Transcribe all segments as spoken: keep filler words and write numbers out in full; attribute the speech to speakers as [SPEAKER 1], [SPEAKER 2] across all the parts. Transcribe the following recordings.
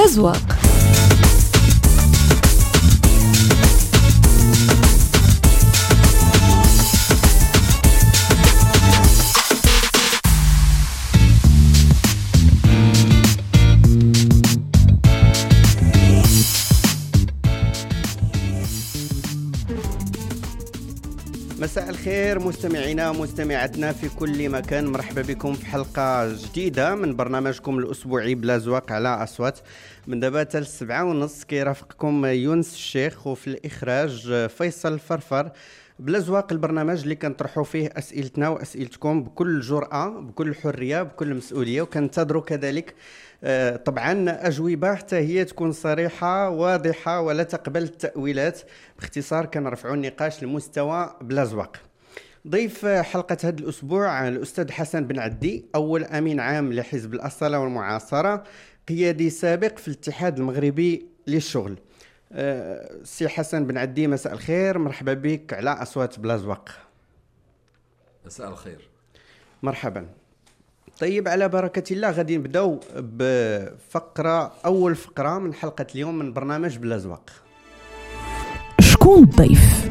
[SPEAKER 1] بلا زواق.
[SPEAKER 2] مساء الخير مستمعينا ومستمعاتنا في كل مكان، مرحبا بكم في حلقة جديدة من برنامجكم الأسبوعي بلا زواق على أصوات. من دابا حتى السبعة ونص كيرافقكم يونس الشيخ، وفي الإخراج فيصل فرفر. بلا زواق البرنامج اللي كنطرحوا فيه أسئلتنا وأسئلتكم بكل جرأة، بكل حرية، بكل مسؤولية، وكنتظروا كذلك طبعا أجوبة حتى هي تكون صريحة واضحة ولا تقبل التأويلات. باختصار كنرفعوا النقاش لمستوى بلا زواق. ضيف حلقة هذا الأسبوع الأستاذ حسن بن عدي، أول أمين عام لحزب الأصالة والمعاصرة، قيادي سابق في الاتحاد المغربي للشغل. أه سي حسن بن عدي، مساء الخير، مرحبا بك على أصوات بلا زواق.
[SPEAKER 3] مساء الخير،
[SPEAKER 2] مرحبا. طيب، على بركة الله غادي نبداو بفقرة أول فقرة من حلقة اليوم من برنامج بلا زواق.
[SPEAKER 1] شكون الضيف؟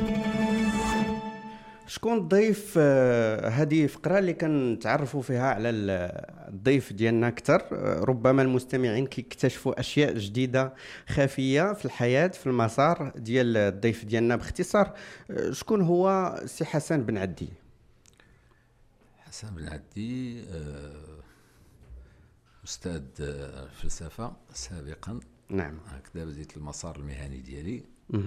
[SPEAKER 2] شكون الضيف؟ آه هذه فقرة اللي كنتعرفوا فيها على الضيف ديالنا أكثر. آه ربما المستمعين كيكتشفوا أشياء جديدة خفية في الحياة، في المسار ديال الضيف ديالنا. باختصار، آه شكون هو سي حسن بن عدي؟
[SPEAKER 3] حسن بن عدي أستاذ فلسفة سابقا.
[SPEAKER 2] نعم.
[SPEAKER 3] هكذا بديت المسار المهني ديالي.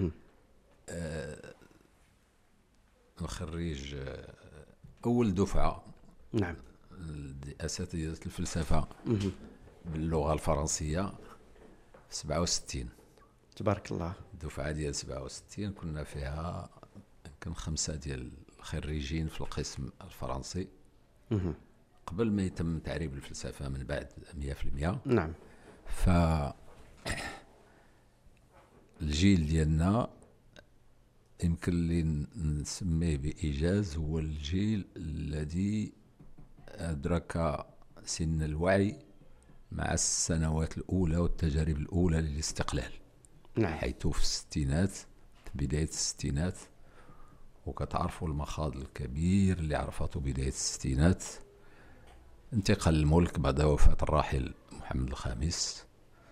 [SPEAKER 3] خريج أول دفعة.
[SPEAKER 2] نعم.
[SPEAKER 3] أساتذة الفلسفة باللغة الفرنسية في سبعة وستين.
[SPEAKER 2] تبارك الله.
[SPEAKER 3] الدفعة ديال سبعة وستين كنا فيها يمكن خمسة ديال الخريجين في القسم الفرنسي. قبل ما يتم تعريب الفلسفة من بعد مية في المية.
[SPEAKER 2] نعم.
[SPEAKER 3] فالجيل ديالنا يمكن اللي نسميه بإيجاز هو الجيل الذي أدرك سن الوعي مع السنوات الأولى والتجارب الأولى للاستقلال.
[SPEAKER 2] نعم.
[SPEAKER 3] حيث في الستينات، في بداية الستينات، وكتعرفوا المخاض الكبير اللي عرفته بداية الستينات، انتقل الملك بعد وفاة الراحل محمد الخامس،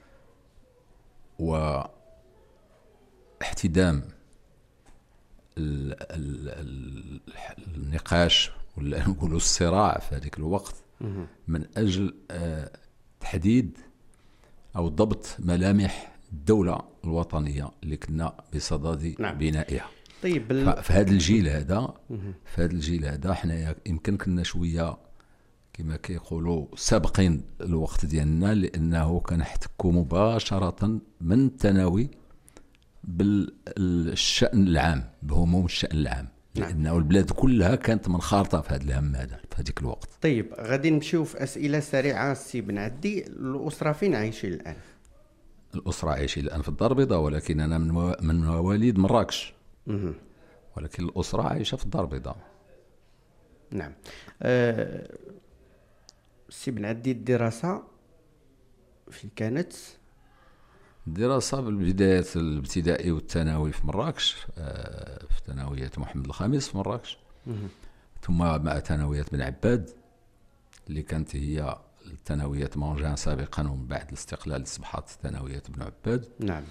[SPEAKER 3] واحتدام ال ال ال النقاش ولا نقولوا الصراع في هذيك الوقت من أجل تحديد أو ضبط ملامح الدولة الوطنية اللي كنا بصدد
[SPEAKER 2] نعم.
[SPEAKER 3] بنائها.
[SPEAKER 2] طيب،
[SPEAKER 3] بال... في هذا الجيل هذا في هذا الجيل هذا حنا يمكن كنا شويه كما كيقولوا سابقين الوقت ديالنا، لانه كنحتكوا مباشره من الثانوي بالشأن العام، بهموم الشأن العام. نعم. لانه البلاد كلها كانت منخرطه في هذا الهم هذا في هذيك الوقت.
[SPEAKER 2] طيب، غادي نمشيو في اسئله سريعه. سي بن عدي، الاسره فين عايشين الان؟
[SPEAKER 3] الاسره عايشين الان في الدار البيضاء، ولكن انا من و... من مواليد مراكش. مه. ولكن الأسرة عايشة في الدار البيضاء.
[SPEAKER 2] نعم. أه سي بن عدي، الدراسة في كانت؟
[SPEAKER 3] الدراسة بالبداية الابتدائي والثانوي في مراكش، أه في ثانوية محمد الخامس في مراكش. مه. ثم مع ثانوية بن عباد اللي كانت هي ثانوية مونجان سابقا، ومن بعد الاستقلال أصبحت ثانوية بن عباد.
[SPEAKER 2] نعم.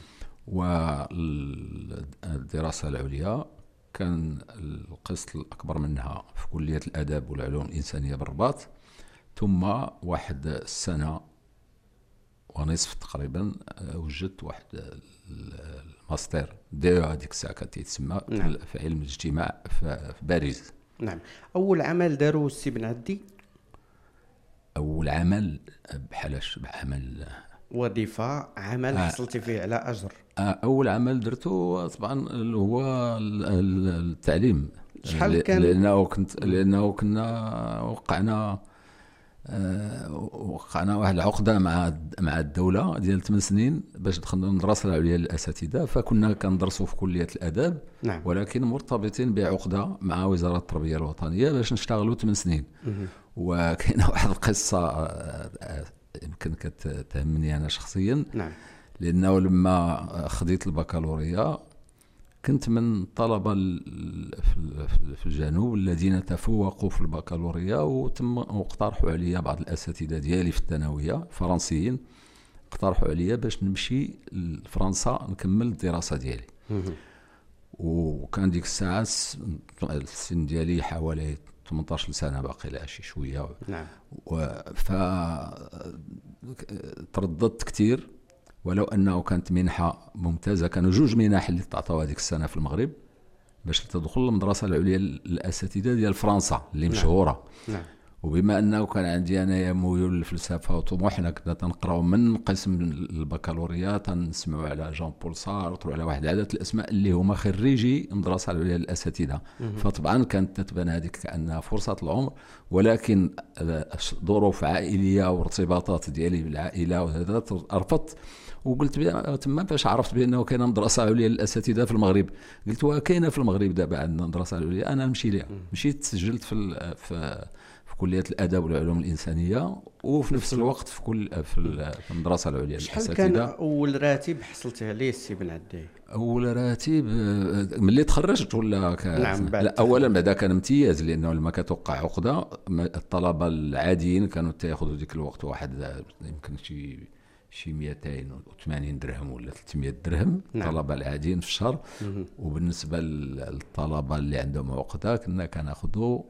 [SPEAKER 3] والدراسة العليا كان القسط الأكبر منها في كلية الآداب والعلوم الإنسانية بالرباط. ثم واحد السنة ونصف تقريبا وجدت واحد الماستر ديو هذيك الساعة كانت تسمى. نعم. في علم الاجتماع في باريس.
[SPEAKER 2] نعم. أول عمل دارو السي بن عدي؟
[SPEAKER 3] أول عمل بحالاش بعمل
[SPEAKER 2] وظيفة، عمل آه حصلتي فيه على أجر؟
[SPEAKER 3] آه أول عمل درته طبعا هو التعليم.
[SPEAKER 2] شحال كان؟
[SPEAKER 3] لأنه كنت لأنه كنا وقعنا آه وقعنا واحد العقدة مع مع الدولة ديال ثمان سنين باش دخلنا المدرسة العليا للأساتذة، فكنا كندرسوا في كلية الآداب. نعم. ولكن مرتبطين بعقدة مع وزارة التربية الوطنية باش نشتغلوا ثمان سنين. وكاينه واحد القصة يمكن كتهمني انا شخصيا.
[SPEAKER 2] نعم.
[SPEAKER 3] لانه لما خديت البكالوريا كنت من الطلبه في الجنوب الذين تفوقوا في البكالوريا، وتم واقترحوا عليا بعض الاساتذه ديالي في الثانويه فرنسيين، اقترحوا عليا باش نمشي لفرنسا نكمل الدراسه ديالي. وكان ديك الساعه السن ديالي حوالي ثمانية عشر سنه، باقي لها شي شويه.
[SPEAKER 2] نعم.
[SPEAKER 3] ف ترددت كثير، ولو انه كانت منحه ممتازه. كانوا جوج منح اللي تعطوا هذيك السنه في المغرب باش تدخل المدرسه العليا للاساتذه ديال فرنسا اللي مشهوره.
[SPEAKER 2] نعم.
[SPEAKER 3] وبما انه كان عندي انايا ميول للفلسفه وطموح، حنا كنا تنقراو من قسم البكالوريا، تنسمعوا على جان بول سارتر وعلى واحد العدد الاسماء اللي هما خريجي المدرسه العليا للاساتذه. فطبعا كانت تتبان هذيك كانها فرصه العمر، ولكن ظروف عائليه وارتباطات ديالي بالعائله وهذا رفضت. وقلت تما فاش عرفت بانه كاينه مدرسه عليا للاساتذه في المغرب، قلت وكاينه في المغرب دابا عندنا مدرسه عليا، انا نمشي ليها. مشيت تسجلت في في في كليه الاداب والعلوم الانسانيه، وفي نفس الوقت في كل في المدرسه العليا للاساتذه.
[SPEAKER 2] شحال كان اول راتب حصلت عليه السي بن عدي؟
[SPEAKER 3] اول راتب ملي تخرجت ولا ك...
[SPEAKER 2] نعم بعد.
[SPEAKER 3] لا اولا بعدا كان امتياز، لانه لما كتوقع عقده الطلبه العاديين كانوا تاخذوا ديك الوقت واحد يمكن شي شي مئتين وثمانين درهم ولا ثلاثمئة درهم. نعم. الطلبه العاديين في الشهر. وبالنسبه للطلبه اللي عندهم عقده كنا كناخذوا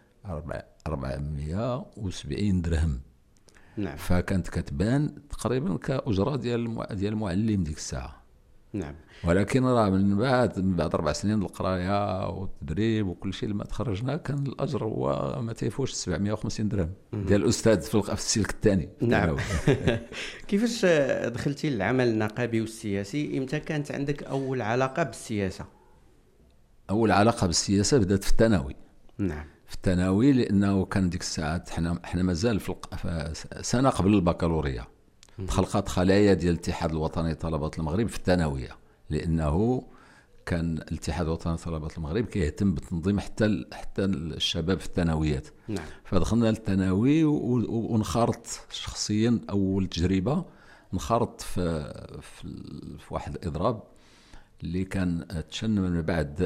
[SPEAKER 3] أربعمئة وسبعين درهم.
[SPEAKER 2] نعم.
[SPEAKER 3] فكانت كتبان تقريبا كأجرة ديال ديال المعلم ديك الساعه.
[SPEAKER 2] نعم.
[SPEAKER 3] ولكن راه من بعد من بعد اربع سنين القرايه والتدريب وكل شيء لما تخرجنا كان الاجر هو ما تيفوش سبعمئة وخمسين درهم ديال الاستاذ في السلك الثاني.
[SPEAKER 2] نعم. كيفاش دخلتي للعمل النقابي والسياسي؟ امتى كانت عندك اول علاقه بالسياسه؟
[SPEAKER 3] اول علاقه بالسياسه بدات في الثانوي.
[SPEAKER 2] نعم.
[SPEAKER 3] في الثانوي، لانه كان ديك الساعات حنا حنا مازال في سنه قبل البكالوريا تخلقت خلايا ديال الاتحاد الوطني لطلبه المغرب في الثانويه، لانه كان الاتحاد الوطني لطلبه المغرب كيهتم بتنظيم حتى حتى الشباب في الثانويات.
[SPEAKER 2] نعم.
[SPEAKER 3] فدخلنا للثانوي ونخرط شخصيا اول تجربه، نخرط في في, في واحد الاضراب اللي كان تشن من بعد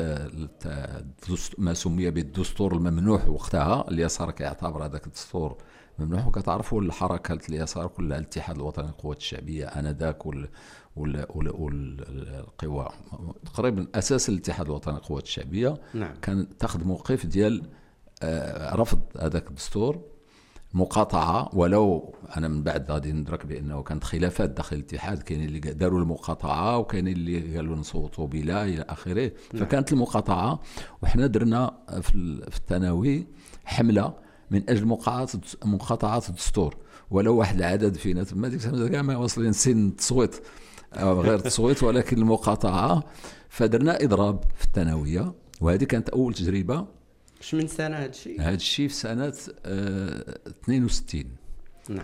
[SPEAKER 3] ما سمي بالدستور الممنوح وقتها. اليسار كيعتبر هذاك الدستور ممنوح، وكتعرفوا الحركه اليسار كلها الاتحاد الوطني للقوات الشعبيه انذاك وال والقوى تقريبا اساس الاتحاد الوطني للقوات الشعبيه.
[SPEAKER 2] نعم.
[SPEAKER 3] كان تاخذ موقف ديال رفض هذاك الدستور، مقاطعه. ولو انا من بعد غادي ندرك بانه كانت خلافات داخل الاتحاد، كاين اللي داروا المقاطعه وكاين اللي قالوا نصوتوا بلا الى اخره.
[SPEAKER 2] نعم.
[SPEAKER 3] فكانت المقاطعه، وحنا درنا في الثانوي حمله من اجل مقاطعه مقاطعه الدستور. ولو واحد العدد فينا تما ديك كاع ما واصلين سن التصويت او غير التصويت، ولكن المقاطعه. فدرنا اضراب في الثانويه، وهذه كانت اول تجربه.
[SPEAKER 2] اش من سنه هذا الشيء؟
[SPEAKER 3] هذا الشيء في سنه اه اثنين وستين.
[SPEAKER 2] نعم.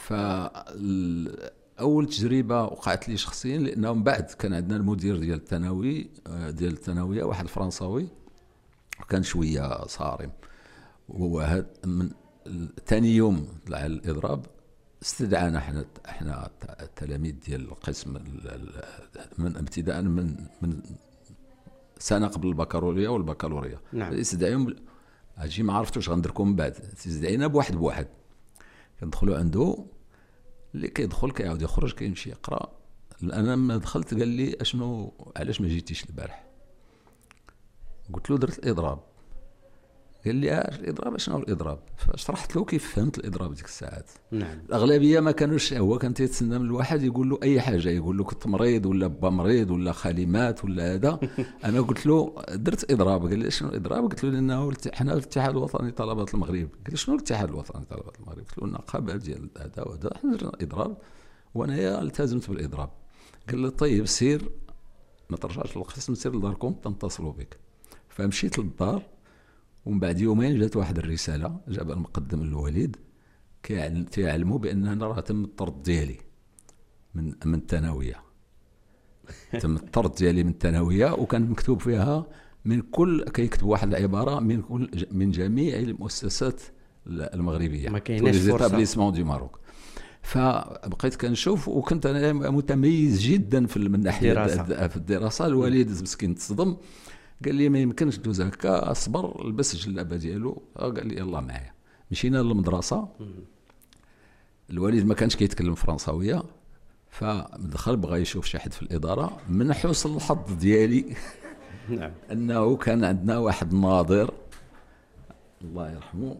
[SPEAKER 3] فاول تجربه وقعت لي شخصيا، لانه من بعد كان عندنا المدير ديال الثانوي ديال الثانويه واحد فرنساوي كان شويه صارم. وهذا من ثاني يوم طلع الاضراب استدعانا احنا احنا التلاميذ ديال القسم من ابتداء من من سنه قبل البكالوريا والبكالوريا.
[SPEAKER 2] نعم.
[SPEAKER 3] استدعيهم اجي ما عرفتوش غنديركم من بعد، استدعينا بواحد بواحد. كندخلوا عنده، اللي كيدخل كيعاود يخرج كيمشي يقرا. انا لما دخلت قال لي اشنو علاش ما جيتيش البارح؟ قلت له درت الاضراب. قال لي اه الاضراب شنو هو الاضراب؟ فشرحت له كيف فهمت الاضراب ديك الساعات.
[SPEAKER 2] نعم.
[SPEAKER 3] الاغلبيه ما كانوش، هو كان تيتسنى من الواحد يقول له اي حاجه، يقول له كنت مريض ولا با مريض ولا خالي مات ولا هذا. انا قلت له درت اضراب. قال لي شنو الاضراب؟ قلت له لانه حنا الاتحاد الوطني لطلبه المغرب. قال لي شنو الاتحاد الوطني لطلبه المغرب؟ قلت له النقابه ديال هذا وهذا، حنا درنا اضراب وانا التزمت بالاضراب. قال لي طيب سير ما ترجعش للقسم، سير لداركم تنتصلوا بك. فمشيت للدار، ومن بعد يومين جات واحد الرساله جاب المقدم الوليد كيعلموا بان انا راه تم الطرد ديالي من من الثانويه. تم الطرد ديالي من الثانويه، وكان مكتوب فيها من كل، كيكتب واحد العباره من كل من جميع المؤسسات المغربيه،
[SPEAKER 2] ما كايناش فرصه
[SPEAKER 3] دي ماروك. فبقيت كنشوف، وكنت انا متميز جدا في من ناحيه
[SPEAKER 2] الدراسة.
[SPEAKER 3] في الدراسه. الوالد مسكين تصدم، قال لي ما يمكنش دوز هكا، اصبر لبس الجلابه ديالو. قال لي يلا معايا. مشينا للمدرسه. الوالد ما كانش كيتكلم فرنساويه، فدخل بغى يشوف شي حد في الاداره. من حسن الحظ ديالي
[SPEAKER 2] نعم.
[SPEAKER 3] انه كان عندنا واحد ناظر الله يرحمه،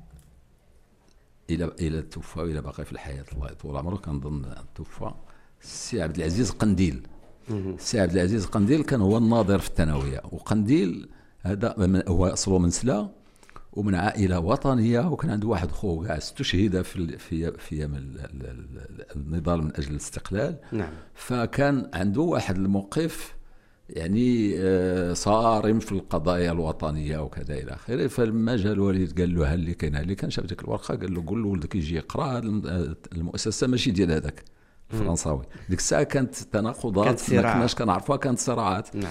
[SPEAKER 3] الى الى توفى والى باقي في الحياه الله يطول عمره، كنظن توفى، السي عبد العزيز قنديل. السي عبد العزيز قنديل كان هو الناظر في الثانويه. وقنديل هذا هو اصله من سلا ومن عائله وطنيه، وكان عنده واحد خوه كاع استشهد في في في ايام النضال من اجل الاستقلال.
[SPEAKER 2] نعم.
[SPEAKER 3] فكان عنده واحد الموقف يعني صارم في القضايا الوطنيه وكذا الى اخره. فلما جا الوالد قال له ها اللي كاين، اللي كان شاف ديك الورقه قال له قول لولدك يجي يقرا هذه المؤسسه ماشي ديال هذاك الفرنساوي. ديك الساعه كانت تناقضات ما كناش كنعرفوها، كانت صراعات.
[SPEAKER 2] نعم.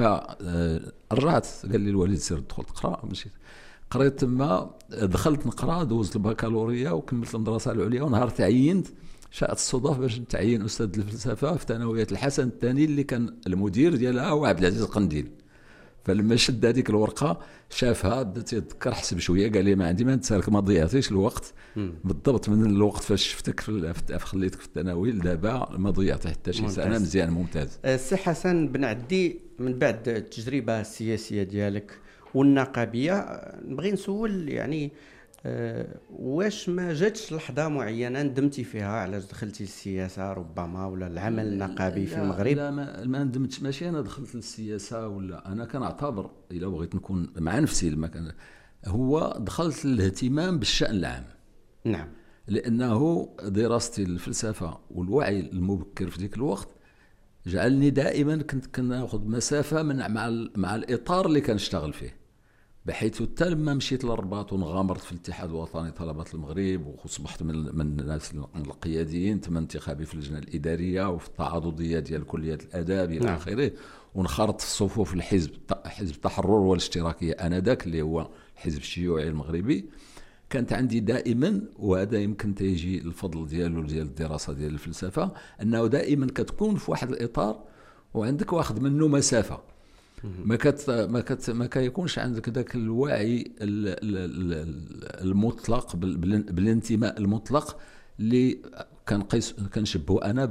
[SPEAKER 3] فرجعت قال لي الوالد سير دخل تقرا. مشيت قريت تما، دخلت نقرا، دوزت البكالوريا وكملت المدرسه العليا. ونهار تعينت شاءت الصدف باش نتعين استاذ الفلسفه في ثانويه الحسن الثاني، اللي كان المدير ديالها هو عبد العزيز قنديل. فلما شد هذيك الورقه شافها، بدات يتذكر حسب شويه، قال لي ما عندي ما نتسالك، ما ضيعتيش الوقت. مم. بالضبط من الوقت فاش شفتك في خليتك في الثانوي لدابا ما ضيعت حتى شي سنه. مزيان ممتاز.
[SPEAKER 2] السي حسن بن عدي، من بعد التجربه السياسيه ديالك والنقابيه، نبغي نسول يعني أه واش ما جاتش لحظه معينه ندمتي فيها علاش دخلتي السياسه ربما ولا العمل النقابي في المغرب؟
[SPEAKER 3] لا ما, ما ندمتش. ماشي انا دخلت للسياسه ولا انا كنعتبر، الا بغيت نكون مع نفسي لما كان هو دخلت الاهتمام بالشأن العام.
[SPEAKER 2] نعم.
[SPEAKER 3] لانه دراستي الفلسفه والوعي المبكر في ذيك الوقت جعلني دائما كنت كناخذ مسافه من مع مع الاطار اللي كنشتغل فيه، بحيث حتى لما مشيت للرباط ونغامرت في الاتحاد الوطني طلبة المغرب وصبحت من من الناس القياديين، تم انتخابي في اللجنه الاداريه وفي التعاضديه ديال كليه الاداب الى اخره، ونخرط في صفوف الحزب حزب التحرر والاشتراكيه انذاك اللي هو الحزب الشيوعي المغربي. كانت عندي دائما، وهذا يمكن تيجي الفضل ديالو ديال الدراسه ديال الفلسفه، انه دائما كتكون في واحد الاطار وعندك واخذ منه مسافه. ما كت ما كت ما كيكونش عندك ذاك الوعي المطلق بالانتماء المطلق اللي كنقيس كنشبهه انا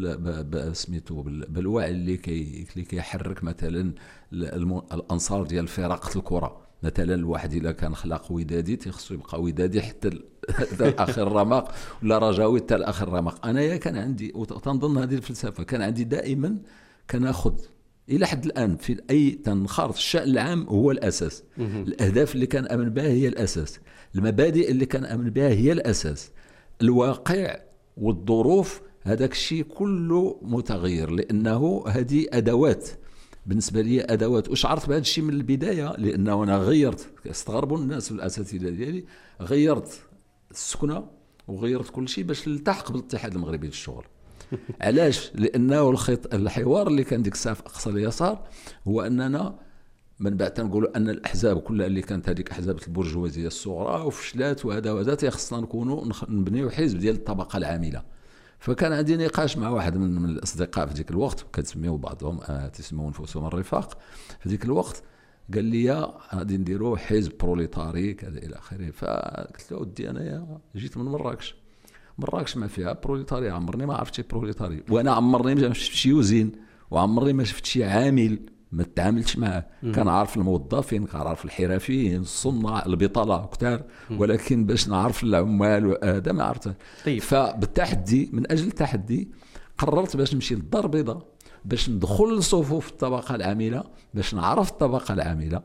[SPEAKER 3] بسميتو بالوعي اللي كي اللي كيحرك مثلا الانصار ديال فرقه الكره. مثلا الواحد الا كان خلق ودادي تيخصو يبقى ودادي حتى اخر رمق، ولا رجاوي حتى اخر رمق. انايا كان عندي وتنظن هذه الفلسفه كان عندي دائما كناخذ الى حد الان في اي تنخرط الشأن العام هو الاساس. الاهداف اللي كان امن بها هي الاساس، المبادئ اللي كان امن بها هي الاساس، الواقع والظروف هذاك الشيء كله متغير، لانه هذه ادوات بالنسبه لي، ادوات. وشعرت بهذا الشيء من البدايه، لانه انا غيرت، استغربوا الناس والاساتذه ديالي، غيرت السكنه وغيرت كل شيء باش نلتحق بالاتحاد المغربي للشغل. علاش؟ لانه الخيط الحوار اللي كان ديك الساعه في اقصى اليسار هو اننا من بعد تنقولوا ان الاحزاب كلها اللي كانت هذيك احزاب البرجوازيه الصغرى وفشلات وهذا وهذا، تيخصنا نكونوا نبنيو حزب ديال الطبقه العامله. فكان عندي نقاش مع واحد من, من الاصدقاء في ذيك الوقت، كتسميو بعضهم آه تسموا انفسهم الرفاق في ذيك الوقت، قال لي غادي نديروا حزب بروليتاري كذا الى اخره. فقلت له ودي انا جيت من مراكش، مراكش ما فيها بروليتاري، عمرني ما عرفت شي بروليتاري، وانا عمرني ما شفت شي وزين، وعمرني ما شفت شي عامل ما تعاملتش معه. كان عارف الموظفين، كان عارف الحرفيين، الصناع، البطاله كتار، ولكن باش نعرف العمال هذا ما عرفته. طيب. فبالتحدي، من اجل التحدي قررت باش نمشي للدار البيضاء، باش ندخل لصفوف الطبقه العامله، باش نعرف الطبقه العامله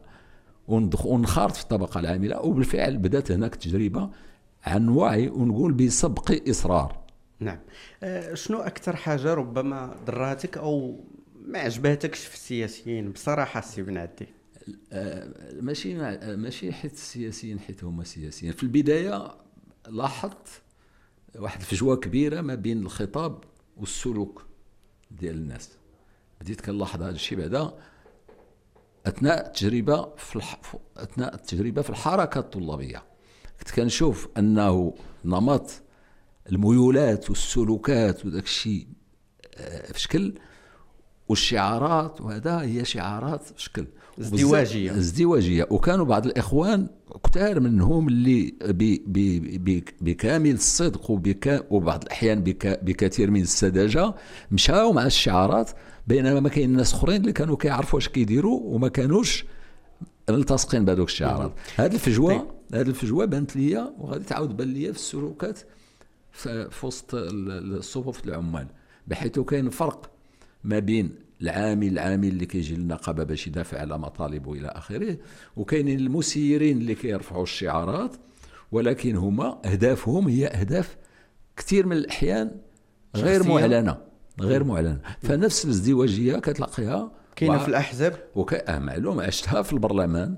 [SPEAKER 3] ونخرط في الطبقه العامله. وبالفعل بدات هناك تجربه عن وعي ونقول بسبق إصرار.
[SPEAKER 2] نعم. أه شنو أكثر حاجة ربما ضراتك أو ما عجباتكش في السياسيين بصراحة السي بن عدي؟
[SPEAKER 3] أه ماشي ماشي حيت السياسيين حيت هما سياسيين. في البداية لاحظت واحد الفجوة كبيرة ما بين الخطاب والسلوك ديال الناس. بديت كنلاحظ هذا الشيء بعدا أثناء التجربة في الح... أثناء التجربة في الحركة الطلابية. كنت كنشوف انه نمط الميولات والسلوكات وداك الشيء في شكل، والشعارات وهذا هي شعارات في شكل
[SPEAKER 2] ازدواجيه
[SPEAKER 3] ازدواجيه. وكانوا بعض الاخوان كتار منهم اللي بي بي بي بكامل الصدق وبك وبعض الاحيان بك بكثير من السذاجه مشاو مع الشعارات، بينما ما كاين ناس اخرين اللي كانوا كيعرفوا اش كيديروا وما كانوش ملتصقين بهذوك الشعارات. هذه الفجوه طيب. هذه الفجوه بانت ليا وغادي تعاود بان ليا في السلوكات في وسط الصفوف العمال، بحيث كاين فرق ما بين العامل العامل اللي كيجي للنقابه باش يدافع على مطالبه الى اخره، وكاينين المسيرين اللي كيرفعوا الشعارات ولكن هما اهدافهم هي اهداف كثير من الاحيان غير معلنه غير معلنه. فنفس الازدواجيه كتلاقيها
[SPEAKER 2] كاينه في الاحزاب،
[SPEAKER 3] وك آه معلوم عشتها في البرلمان،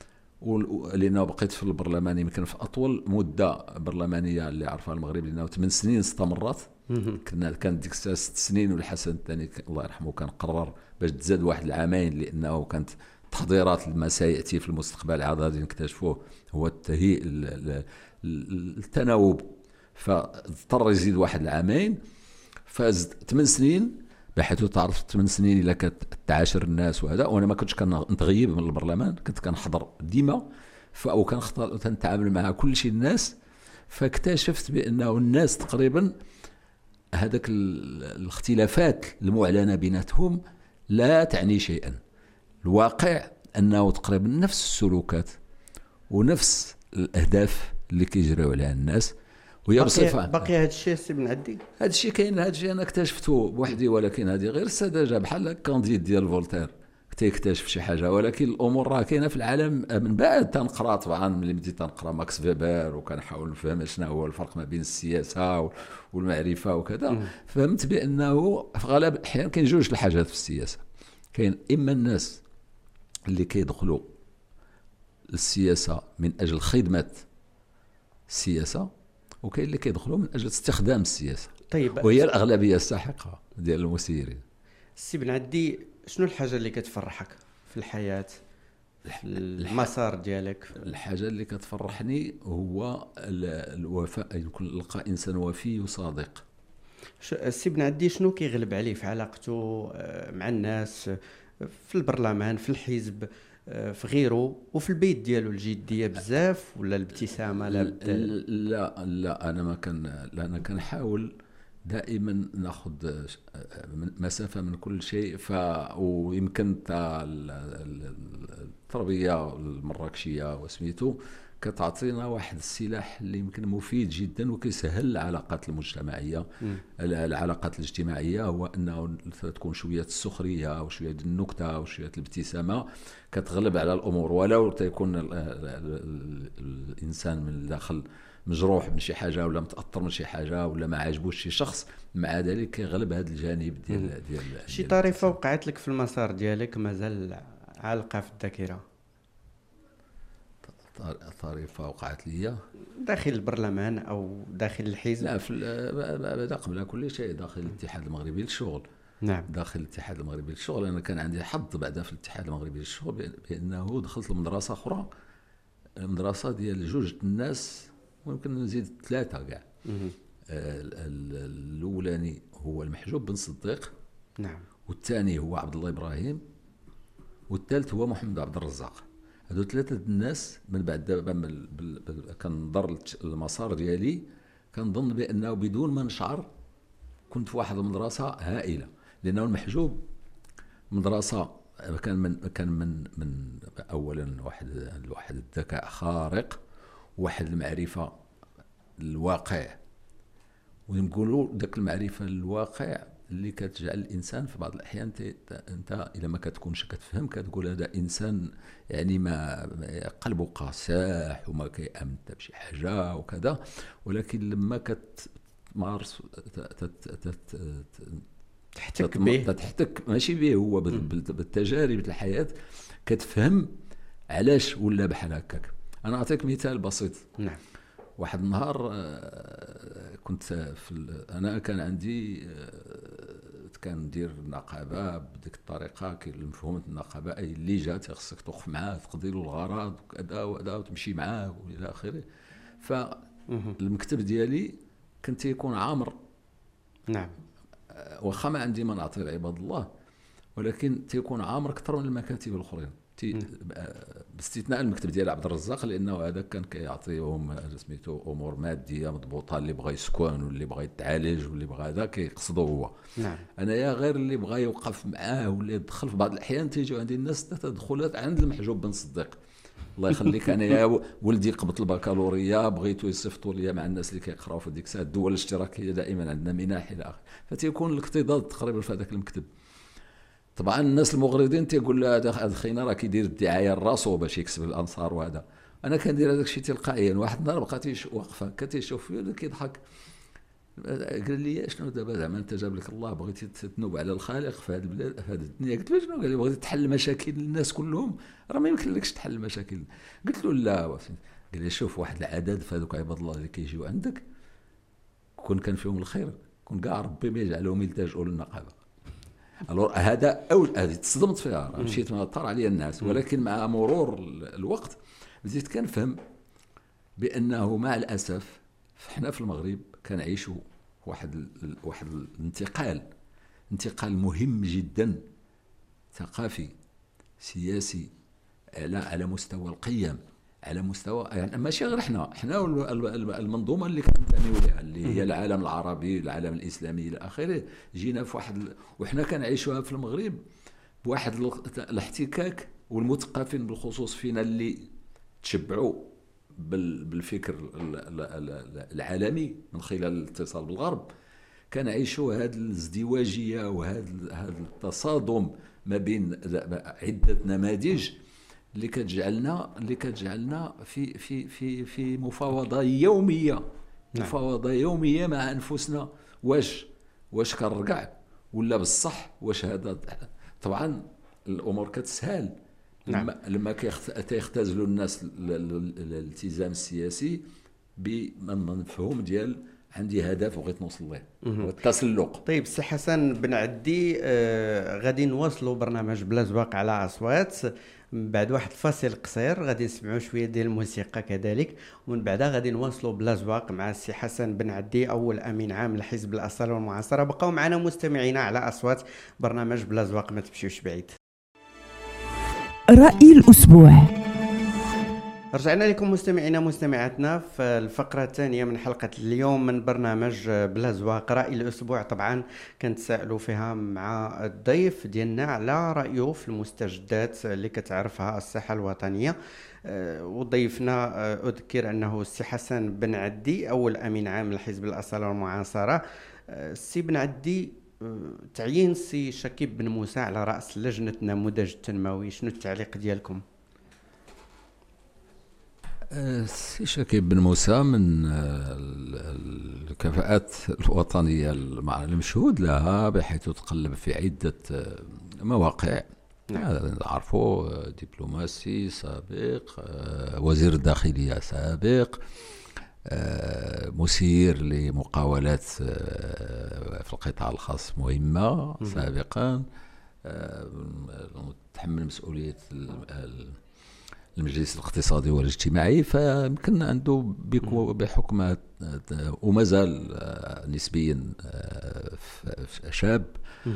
[SPEAKER 3] لأنه بقيت في البرلمان يمكن في أطول مدة برلمانية اللي عرفها المغرب، لأنه ثمان سنين استمرت. كنا كانت ديك الساعة ست سنين، والحسن الثاني الله يرحمه كان قرر باش تزاد واحد العامين، لأنه كانت تحضيرات لما سيأتي في المستقبل عاد غادي نكتشفوه هو التهيئ التناوب، فاضطر يزيد واحد العامين فازد ثمان سنين، بحيث تعرف ثمان سنين الا كانت تعاشر الناس وهذا. وانا ما كنتش كنتغيب من البرلمان، كنت كنحضر ديما او كنتعامل مع كل شيء الناس. فاكتشفت بانه الناس تقريبا هذاك الاختلافات المعلنه بيناتهم لا تعني شيئا. الواقع انه تقريبا نفس السلوكات ونفس الاهداف اللي كيجريو عليها الناس.
[SPEAKER 2] بقي بقي هذا الشيء السي بن عدي،
[SPEAKER 3] هذا الشيء كاين، هذا الشيء انا اكتشفته بوحدي، ولكن هذه غير السذاجه بحال كانديد ديال فولتير تيكتشف شي حاجه، ولكن الامور راه كاينه في العالم. من بعد تنقرا طبعا، ملي بديت تنقرا ماكس فيبر وكنحاول نفهم شنو هو الفرق ما بين السياسه والمعرفه وكذا، فهمت بانه في غالب الاحيان كاين جوج الحاجات في السياسه. كاين اما الناس اللي كيدخلوا للسياسه من اجل خدمه السياسه، وكاين اللي كيدخلوا من اجل استخدام السياسه.
[SPEAKER 2] طيب،
[SPEAKER 3] وهي الاغلبيه الساحقه ديال المسيرين.
[SPEAKER 2] السي بن عدي، شنو الحاجه اللي كتفرحك في الحياه، في المسار ديالك؟
[SPEAKER 3] الحاجه اللي كتفرحني هو الوفاء، يكون لقى انسان وفي وصادق.
[SPEAKER 2] السي بن عدي، شنو كيغلب عليه في علاقته مع الناس، في البرلمان، في الحزب، في غيره، وفي البيت ديالو الجديه بزاف ولا الابتسامه؟ لا
[SPEAKER 3] لا لا انا ما كان لا انا كنحاول دائما ناخذ مسافه من كل شيء. ف ويمكن التربيه المراكشيه وسميتو كتعطينا واحد السلاح اللي يمكن مفيد جدا وكيسهل العلاقات المجتمعيه. م. العلاقات الاجتماعيه هو انه تكون شويه السخريه وشويه النكته وشويه الابتسامه كتغلب على الامور، ولو تكون الانسان من الداخل مجروح من شي حاجه ولا متاثر من شي حاجه ولا ما عاجبوش شي شخص، مع ذلك كيغلب هذا الجانب ديال ديال
[SPEAKER 2] شي طريفه وقعت لك في المسار ديالك مازال عالقه في الذاكره؟
[SPEAKER 3] طريفه وقعت لي
[SPEAKER 2] داخل البرلمان او داخل الحزب؟
[SPEAKER 3] لا، في قبل كل شيء داخل الاتحاد المغربي للشغل.
[SPEAKER 2] نعم،
[SPEAKER 3] داخل الاتحاد المغربي للشغل انا كان عندي حظ بعدا في الاتحاد المغربي للشغل بانه دخلت لمدرسه اخرى، مدرسه ديال جوج الناس، ممكن نزيد ثلاثه كاع. الاولاني هو المحجوب بن صديق،
[SPEAKER 2] نعم،
[SPEAKER 3] والثاني هو عبد الله ابراهيم، والثالث هو محمد عبد الرزاق. هادو ثلاثه الناس من بعد دابا كنضر المسار ديالي كنظن بانه بدون ما نشعر كنت في واحد المدرسه هائله، لانه المحجوب مدرسه كان من كان من من اولا واحد واحد الذكاء خارق، واحد المعرفه الواقع، ونقولوا ذاك المعرفه الواقع اللي كتجعل الانسان في بعض الاحيان انت اذا ما كتكونش كتفهم كتقول هذا انسان يعني ما قلبه قاسح وما كيامن حتى بشي حاجه وكذا، ولكن لما كتمارس
[SPEAKER 2] تحتك به
[SPEAKER 3] تحتك ماشي به هو بالتجارب الحياه كتفهم علاش ولا بحال هكاك. انا اعطيك مثال بسيط.
[SPEAKER 2] نعم.
[SPEAKER 3] واحد النهار كنت في انا كان عندي كان ندير النقابه بديك الطريقه كاين مفهوم النقابه اي اللي جا خصك توقف معاه تقضي له الغرض وكذا وكذا وتمشي معاه والى اخره. فالمكتب ديالي كنت يكون عامر.
[SPEAKER 2] نعم.
[SPEAKER 3] واخا ما عندي ما نعطي لعباد الله، ولكن تيكون عامر اكثر من المكاتب الاخرين، باستثناء المكتب ديال عبد الرزاق، لانه هذا كان كيعطيهم سميتو امور ماديه مضبوطه، اللي بغى يسكن واللي بغى يتعالج واللي بغى هذا كيقصدو هو.
[SPEAKER 2] نعم.
[SPEAKER 3] انايا غير اللي بغى يوقف معاه ولا يدخل. في بعض الاحيان تيجيو عندي الناس تدخلات عند المحجوب بن صديق، الله يخليك، انايا ولدي قبط البكالوريا بغيتو يصيفطوا لي مع الناس اللي كيقراو في ديك الساعه، الدول الاشتراكيه دائما عندنا مناح الى اخره، فتيكون الاكتظاظ تقريبا في هذاك المكتب. طبعا الناس المغرضين تيقول له هذا الخينا راه كيدير الدعايه لراسو باش يكسب الانصار، وهذا انا كندير هذاك الشيء تلقائيا. واحد النهار بقى واقفه كتيشوف فيا كيضحك، قال لي شنو دابا زعما انت جاب لك الله بغيتي تنوب على الخالق في هذه البلاد في هذه الدنيا؟ قلت له شنو؟ قال لي بغيتي تحل مشاكل الناس كلهم، راه ما يمكن لكش تحل مشاكل. قلت له لا. قال لي شوف واحد العدد في هذوك عباد الله اللي كيجيو عندك كون كان فيهم الخير كون كاع ربي ما يجعلهم يلتجؤوا للنقابه. الور هذا او هذه تصدمت فيها، مشيت ما طار عليا الناس، ولكن مع مرور الوقت بديت كنفهم بانه مع الاسف حنا في المغرب كنعيشوا واحد واحد الانتقال انتقال مهم جدا، ثقافي سياسي، على على مستوى القيم، على مستوى يعني ماشي غير حنا حنا المنظومه اللي كنتبنيو لها اللي هي العالم العربي العالم الاسلامي الى اخره. جينا في واحد وحنا كنعيشوها في المغرب بواحد الاحتكاك، والمثقفين بالخصوص فينا اللي تشبعوا بالفكر العالمي من خلال الاتصال بالغرب، كنعيشوا هذه الازدواجيه وهذا هذا التصادم ما بين عده نماذج اللي كتجعلنا اللي كتجعلنا في في في في مفاوضه يوميه. نعم. مفاوضه يوميه مع انفسنا، واش واش كنرجع ولا بصح واش هذا. طبعا الامور كتسهل. نعم. لما لما كيختزلوا الناس الالتزام السياسي بمفهوم ديال عندي هدف وبغيت نوصل له والتسلق.
[SPEAKER 2] طيب سي حسن بن عدي، آه غادي نواصلوا برنامج بلا زواق على اصوات بعد واحد الفاصل قصير، غادي نسمعوا شويه ديال الموسيقى كذلك، ومن بعدها غادي نواصلوا بلا زواق مع السي حسن بن عدي اول امين عام لحزب الاصاله والمعاصره. بقاو معنا مستمعينا على اصوات برنامج بلا زواق، ما تمشيوش بعيد.
[SPEAKER 1] رأي الأسبوع.
[SPEAKER 2] رجعنا لكم مستمعينا مستمعاتنا في الفقرة الثانية من حلقة اليوم من برنامج بلا زواق. رأي الأسبوع طبعا كنتسائلوا فيها مع الضيف ديالنا على رأيه في المستجدات اللي كتعرفها الصحة الوطنية. وضيفنا أذكر أنه السي حسن بن عدي أول أمين عام لحزب الأصالة والمعاصرة. السي بن عدي، تعيين سي شكيب بن موسى على رأس لجنة النموذج التنموي، شنو التعليق ديالكم؟
[SPEAKER 3] سي شكيب بن موسى من الكفاءات الوطنية المشهود لها، بحيث تقلب في عدة مواقع. نعرفوا دبلوماسي سابق، وزير الداخلية سابق، مسير لمقاولات في القطاع الخاص مهمة سابقا، تحمل مسؤولية المجلس الاقتصادي والاجتماعي، فيمكن عنده بحكم ومازال نسبيا شاب،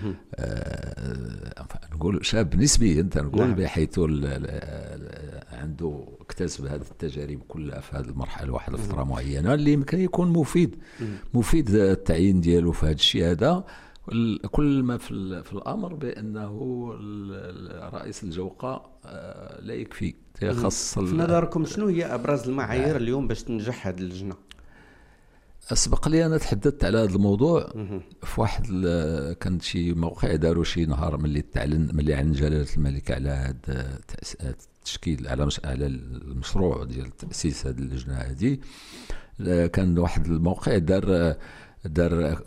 [SPEAKER 3] نقول شاب نسبيا نقول، بحيث عنده اكتسب هذه التجارب كلها في هذه المرحله واحد الفتره معينه اللي يمكن يكون مفيد مفيد التعيين ديالو في هذا الشيء هذا. كل ما في, في الامر بانه رئيس الجوقه لا يكفي، خاص.
[SPEAKER 2] في نظركم شنو هي ابرز المعايير اليوم باش تنجح هذه اللجنه؟
[SPEAKER 3] اسبق لي انا تحدثت على هذا الموضوع في واحد كان شي موقع داروا شي نهار ملي تعلن ملي عن جلاله الملك على هذا التشكيل على على المشروع ديال تاسيس هذه اللجنه هذه. كان واحد الموقع دار دار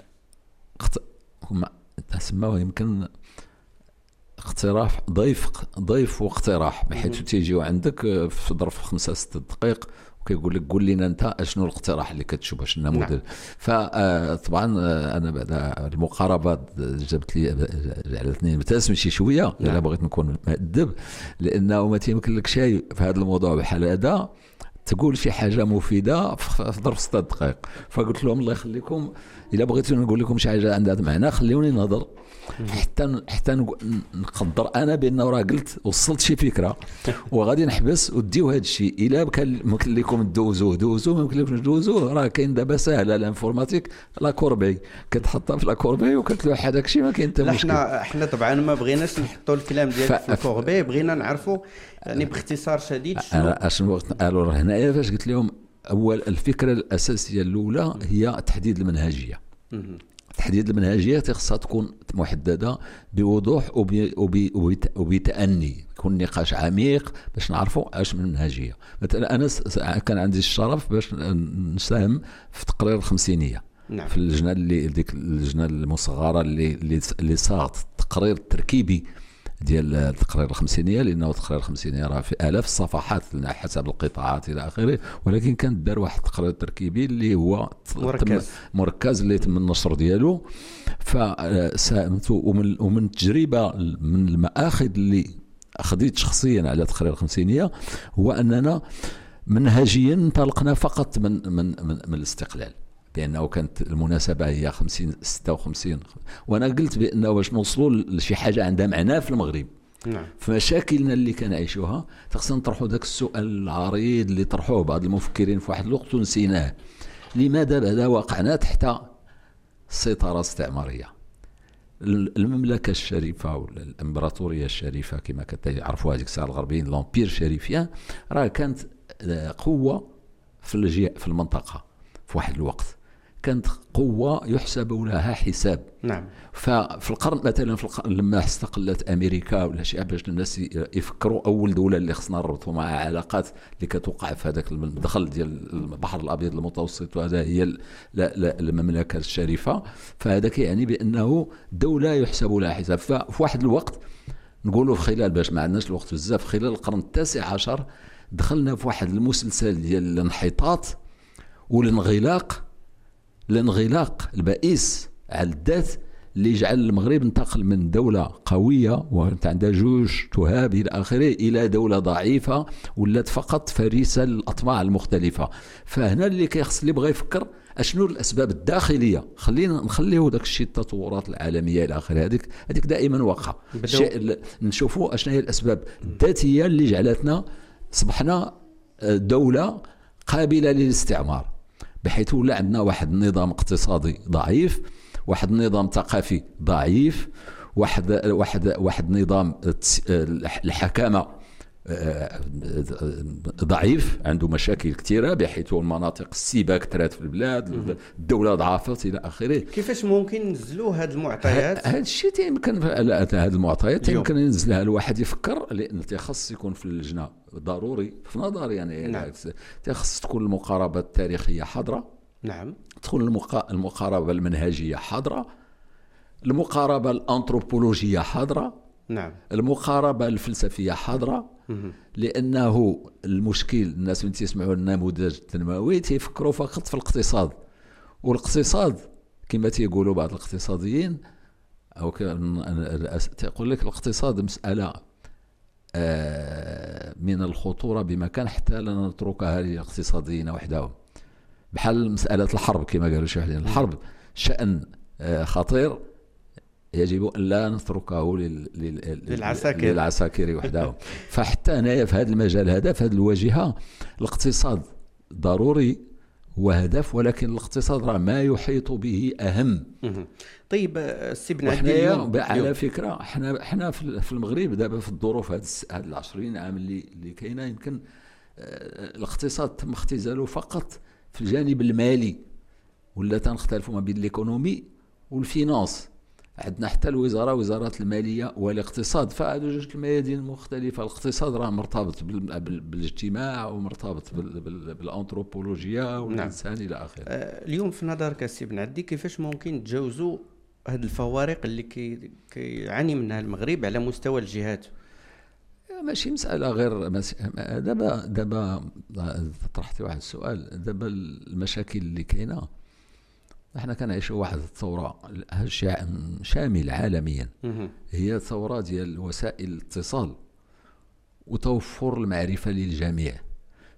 [SPEAKER 3] تسموه يمكن اقتراح ضيف ضيف واقتراح، بحيث تيجيو عندك في ظرف خمسة ستة دقائق وكيقول لك قول لنا انت اشنو الاقتراح اللي كتشوف باش النموذج. نعم. فطبعا انا بعد المقاربات جابت لي جعلتني متاسم شي شويه. نعم. الا بغيت نكون مؤدب، لانه ما تيمكن لك شيء في هذا الموضوع بحال هذا تقول شي حاجه مفيده في ظرف ستة دقائق. فقلت لهم الله يخليكم الا بغيتوا نقول لكم شي حاجه عندها معنى خليوني نهضر حتى حتى نقدر انا بانه راه قلت وصلت شي فكره وغادي نحبس وديو هذا الشيء. الا كان ممكن لكم تدوزوه دوزوه، ما يمكن لكمش تدوزوه راه كاين دابا ساهله الانفورماتيك لا كوربي كتحطها في لا كوربي وكتلوح هذاك الشيء ما كاين حتى مشكل.
[SPEAKER 2] احنا احنا طبعا ما بغيناش نحطوا الكلام ديالك في الكوربي، بغينا نعرفوا يعني باختصار شديد شنو
[SPEAKER 3] انا اشنو قالوا هنايا فاش قلت لهم اول الفكره الاساسيه الاولى هي تحديد المنهجيه. تحديد المنهجيه خصها تكون محدده بوضوح وبتأني، يكون نقاش عميق باش نعرفوا اش من المنهجيه. مثلا انا كان عندي الشرف باش نساهم في تقرير الخمسينيه. نعم. في اللجنه اللي ديك اللجنه المصغره اللي اللي صاغت التقرير التركيبي ديال التقرير الخمسينيه، لانه التقرير الخمسينيه راه في الاف الصفحات حسب القطاعات الى اخره، ولكن كان دار واحد التقرير تركيبي اللي هو
[SPEAKER 2] مركز
[SPEAKER 3] مركز اللي تم النشر ديالو. فساهمت ومن ومن التجربه من المآخذ اللي اخذت شخصيا على تقرير الخمسينيه هو اننا منهجيا انطلقنا فقط من من من, من الاستقلال، بانه كانت المناسبه هي خمسين ستة وخمسين، وانا قلت بانه باش نوصلوا لشي حاجه عندها معنى في المغرب.
[SPEAKER 2] نعم.
[SPEAKER 3] فمشاكلنا اللي كنعيشوها خصنا نطرحوا ذاك السؤال العريض اللي طرحوه بعض المفكرين في واحد الوقت ونسيناه: لماذا بعد وقعنا تحت السيطره الاستعماريه؟ المملكه الشريفه ولا الامبراطوريه الشريفه كما كتعرفوا هذيك الساعه الغربيين، لومبير شريفيان، راه كانت قوه في الجي في المنطقه في واحد الوقت، كانت قوة يحسب لها حساب.
[SPEAKER 2] نعم.
[SPEAKER 3] ففي القرن مثلا في القرن لما استقلت أمريكا ولا شيء باش الناس يفكروا أول دولة اللي خصنا نربطوا معها علاقات اللي كتوقع في هذاك الدخل ديال البحر الأبيض المتوسط، وهذا هي المملكة الشريفة. فهذا يعني بأنه دولة يحسب لها حساب. ففي واحد الوقت نقولوا في خلال باش ما عندناش الوقت بزاف، خلال القرن التاسع عشر دخلنا في واحد المسلسل ديال الانحطاط والانغلاق الانغلاق البائس على الذات اللي جعل المغرب انتقل من دولة قوية وانت عندها جوج تهاب إلى آخره إلى دولة ضعيفة ولات فقط فريسة للأطماع المختلفة. فهنا اللي كيخص اللي بغى يفكر اشنو الأسباب الداخلية، خلينا نخليه داك الشيء التطورات العالمية إلى آخره، هذيك هذيك دائما واقعة. نشوفوا اشنا هي الأسباب الذاتية اللي جعلتنا صبحنا دولة قابلة للاستعمار، بحيث ولا عندنا واحد النظام اقتصادي ضعيف، واحد النظام ثقافي ضعيف، واحد واحد واحد نظام الحكامه ضعيف عنده مشاكل كثيره، بحيث المناطق السيبه كثرت في البلاد، الدوله ضعفت الى اخره.
[SPEAKER 2] كيفاش ممكن نزلوا هذه المعطيات؟
[SPEAKER 3] هذا الشيء يمكن هذه المعطيات يمكن ينزلها الواحد يفكر، لان تيخص يكون في اللجنه ضروري في نظري يعني. نعم. تيخص تكون المقاربه التاريخيه حاضره.
[SPEAKER 2] نعم.
[SPEAKER 3] تكون المقاربه المنهجيه حاضره، المقاربه الانثروبولوجيه حاضره.
[SPEAKER 2] نعم.
[SPEAKER 3] المقاربه الفلسفيه حاضره. لانه المشكل الناس من تسمعوا النموذج التنموي تيفكروا فقط في الاقتصاد، والاقتصاد كما تيقولوا بعض الاقتصاديين او تيقول لك الاقتصاد مساله من الخطوره بمكان حتى لا نتركها للاقتصاديين وحدهم، بحال مساله الحرب كما قالوا شي وحدين. الحرب شأن خطير يجب أن لا نتركه لل... لل...
[SPEAKER 2] للعساكر
[SPEAKER 3] للعساكر وحدهم. فحتى هنايا في هذا المجال هذا في هذه الواجهة الاقتصاد ضروري وهدف، ولكن الاقتصاد راه ما يحيط به أهم.
[SPEAKER 2] طيب السي بن عدي
[SPEAKER 3] على فكرة احنا احنا في المغرب دابا في الظروف هذه هذه العشرين عام اللي اللي كاينه، يمكن الاقتصاد تم اختزاله فقط في الجانب المالي، ولا تنختلفوا ما بين الايكونومي والفينانس. عندنا حتى الوزاره وزاره الماليه والاقتصاد، فهذو جوج الميادين مختلفه. الاقتصاد راه مرتبط بالاجتماع ومرتبط بالانثروبولوجيا والانسان الى اخره.
[SPEAKER 2] اليوم في نظرك السي بن عدي كيفاش ممكن تجاوزوا هذه الفوارق اللي كيعاني منها المغرب على مستوى الجهات؟
[SPEAKER 3] ماشي مساله غير مس... دابا دابا طرحتي واحد السؤال. دابا المشاكل اللي كاينه احنا كنعيشوا واحد الثوره شامل عالميا، هي ثوره ديال وسائل الاتصال وتوفر المعرفه للجميع.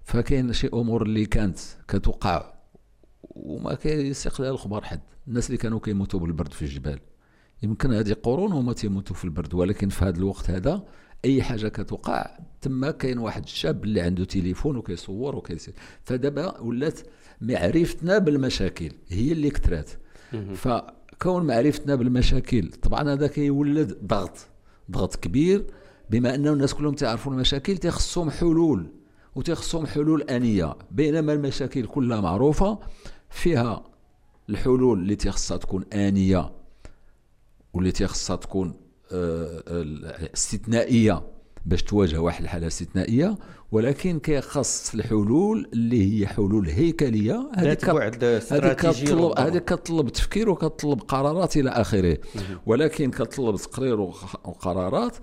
[SPEAKER 3] فكاين شي امور اللي كانت كتوقع وما كيسيق لها الخبر حد. الناس اللي كانوا كيموتوا بالبرد في الجبال يمكن هذه قرون هما تيموتوا في البرد، ولكن في هذا الوقت هذا اي حاجه كتوقع تما كاين واحد الشاب اللي عنده تليفون وكيصور وكيسير. فدابا ولات معرفتنا بالمشاكل هي اللي كثرات. فكون معرفتنا بالمشاكل طبعا هذا كيولد ضغط ضغط كبير، بما انه الناس كلهم تعرفوا المشاكل تيخصهم حلول وتيخصهم حلول آنية، بينما المشاكل كلها معروفة فيها الحلول اللي تيخصها تكون آنية واللي تيخصها تكون استثنائية باش تواجه واحد الحالة استثنائية، ولكن كيخص الحلول اللي هي حلول هيكلية
[SPEAKER 2] ذات بعد استراتيجي،
[SPEAKER 3] هذه كتطلب تفكير وكتطلب قرارات إلى آخره، ولكن كتطلب تقرير وقرارات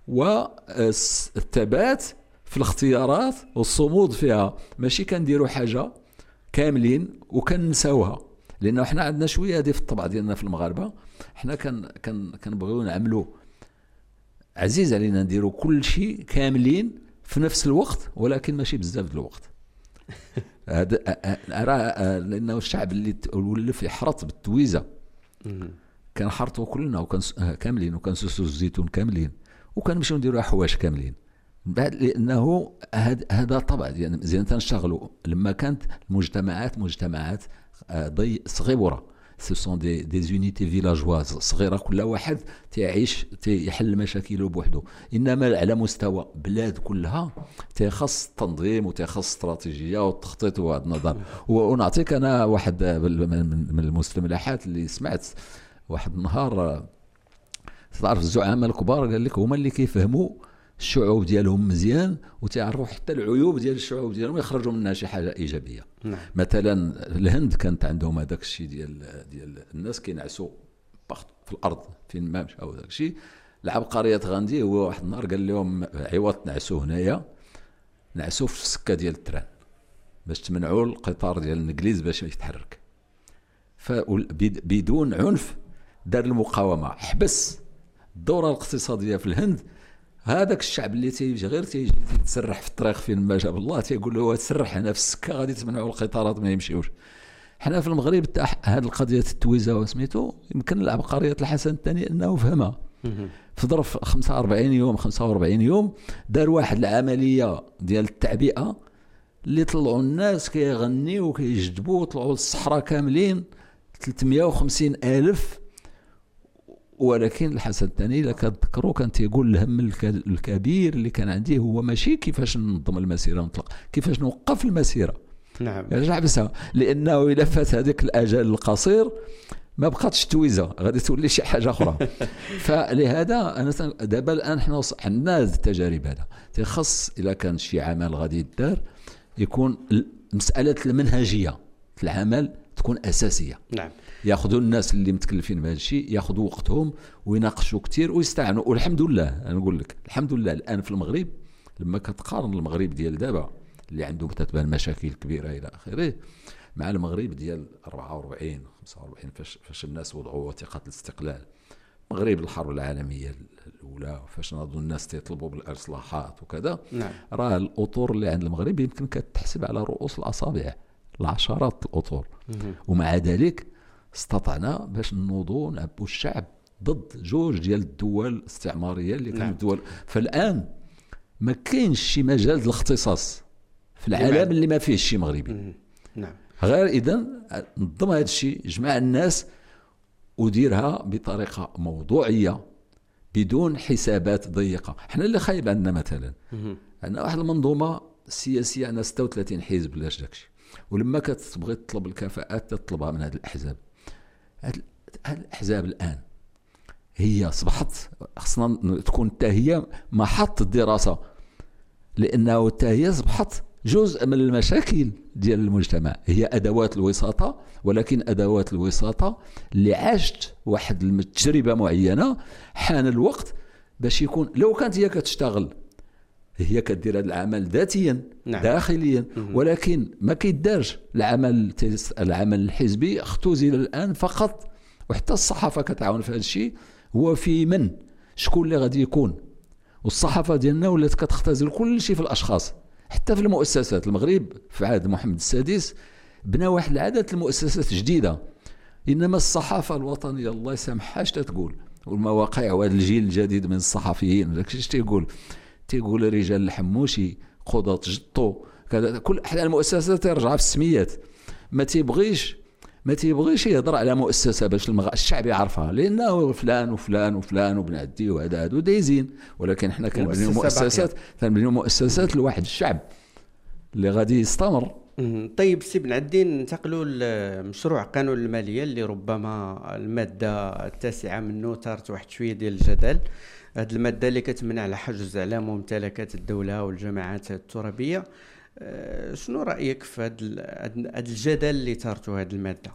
[SPEAKER 3] والثبات في الاختيارات والصمود فيها. ماشي كنديروا حاجه كاملين وكنساوها، لانه احنا عندنا شويه هذه في الطبع ديالنا في المغاربه. احنا كان كان كنبغيو نعملوا عزيز علينا نديروا كل شيء كاملين في نفس الوقت، ولكن ماشي بزاف د الوقت. هذا ارى لانه الشعب اللي ولف يحرط بالتويزه كنحرطوا كلنا وكان كاملين وكنسوسوا الزيتون كاملين وكنمشيو نديروا حوايج كاملين بعد، لانه هذا طبع يعني زين تنشتغلوا. لما كانت المجتمعات مجتمعات ضي صغيره، سو سون دي دي زونيتي فيلاجواز صغيره، كل واحد تيعيش تيحل مشاكله بوحده. انما على مستوى بلاد كلها تيخص تنظيم وتيخص استراتيجيه والتخطيط وهذا النظام. ونعطيك انا واحد من المستملحات اللي سمعت واحد النهار، تعرف الزعماء الكبار قال لك هما اللي كيفهموا الشعوب ديالهم مزيان وتعرفوا حتى العيوب ديال الشعوب ديالهم يخرجوا منها شي حاجه ايجابيه. نعم. مثلا الهند كانت عندهم هذاك الشيء ديال ديال الناس كينعسوا في الارض فين ما مشاو. داك الشيء العبقريه غاندي هو واحد النهار قال لهم عوض تنعسوا هنايا نعسوا في السكه ديال التران باش تمنعوا القطار ديال الانجليز باش يتحرك. فبدون عنف دار المقاومه، حبس الدوره الاقتصاديه في الهند. هذاك الشعب اللي تيجي غير تيجي تسرح في الطريق فين ما جاب الله تيقول له تسرح هنا في السكه غادي تمنعوا القطارات ما يمشيوش. حنا في المغرب هذه القضيه التويزه وسميتو يمكن العبقريه الحسن الثاني انه فهمها في ظرف خمسة وأربعين يوم خمسة وأربعين يوم دار واحد العمليه ديال التعبئه اللي طلعوا الناس كيغنيوا وكيجذبوا، طلعوا للصحراء كاملين ثلاثمائة وخمسين ألف. ولكن الحسن الثاني اذا كتذكروا كان تيقول الهم الكبير اللي كان عندي هو ماشي كيفاش ننظم المسيره ونطلق، كيفاش نوقف المسيره. نعم. رجع بسها، لانه الا فات هذاك الاجل القصير ما بقاتش تويزه، غادي تولي شي حاجه اخرى. فلهذا انا دابا الان حنا عندنا التجارب هذا تيخص الا كان شي عمل غادي يدار يكون مساله المنهجيه في العمل تكون اساسيه. نعم. ياخذوا الناس اللي متكلفين بهذا الشيء ياخذوا وقتهم ويناقشوا كثير ويستعنوا. والحمد لله انا نقول لك الحمد لله الان في المغرب لما كتقارن المغرب ديال دابا اللي عنده تتبان مشاكل كبيره الى اخره مع المغرب ديال أربعة وأربعين خمسة وأربعين فاش فاش الناس وضعوا وثيقه الاستقلال، مغرب الحرب العالميه الاولى فاش ناضوا الناس تيطلبوا بالاصلاحات وكذا. نعم. راه الاطور اللي عند المغرب يمكن كتحسب على رؤوس الاصابع، العشرات الاطور. ومع ذلك استطعنا باش نوضوا نعبوا الشعب ضد جوج ديال الدول الاستعماريه اللي كانت. نعم. الدول فالان ما كاينش شي مجال الاختصاص في العالم اللي ما فيه شي مغربي. نعم. غير اذا نظم هذا الشيء، جمع الناس وديرها بطريقه موضوعيه بدون حسابات ضيقه. احنا اللي خايب عندنا مثلا عندنا واحد المنظومه سياسيه عندنا ستة وثلاثين حزب ولا داكشي، ولما كتبغي تطلب الكفاءات تطلبها من هذه الاحزاب. هذه الاحزاب الان هي اصبحت خصنا تكون حتى هي محط الدراسه، لانه حتى هي اصبحت جزء من المشاكل ديال المجتمع. هي ادوات الوساطه، ولكن ادوات الوساطه اللي عاشت واحد التجربه معينه حان الوقت باش يكون لو كانت هي كتشتغل هي كدير هذا العمل ذاتيا. نعم. داخليا. ولكن ما كيدارش العمل العمل الحزبي اختزل الان فقط، وحتى الصحافه كتعاون في هذا الشيء. هو في من شكون اللي غادي يكون، والصحافه ديالنا ولات كتختزل كل شيء في الاشخاص، حتى في المؤسسات. المغرب في عهد محمد السادس بنى واحد العدد المؤسسات جديده، انما الصحافه الوطنيه الله يسامحها اش تقول، والمواقع وهذا الجيل الجديد من الصحفيين داكشي اش تيقول، تيقول رجال الحموشي، قضاة جطو، كذا. كل احد المؤسسات ترجع في السميات، ما تيبغيش ما تيبغيش يهضر على مؤسسه باش المغ... الشعب يعرفها، لانه فلان وفلان وفلان وبن عدي وهذا هادو دايزين. ولكن حنا كنبنيو مؤسسات كنبنيو مؤسسات لواحد الشعب اللي غادي يستمر.
[SPEAKER 2] طيب سي بن عدي، ننتقلوا لمشروع قانون الماليه اللي ربما الماده التاسعه منه ثارت واحد شويه ديال الجدل. هذه الماده اللي كتمنع على حجز على ممتلكات الدوله والجماعات الترابيه. شنو رايك في هذا الجدل اللي ثارته هذه الماده؟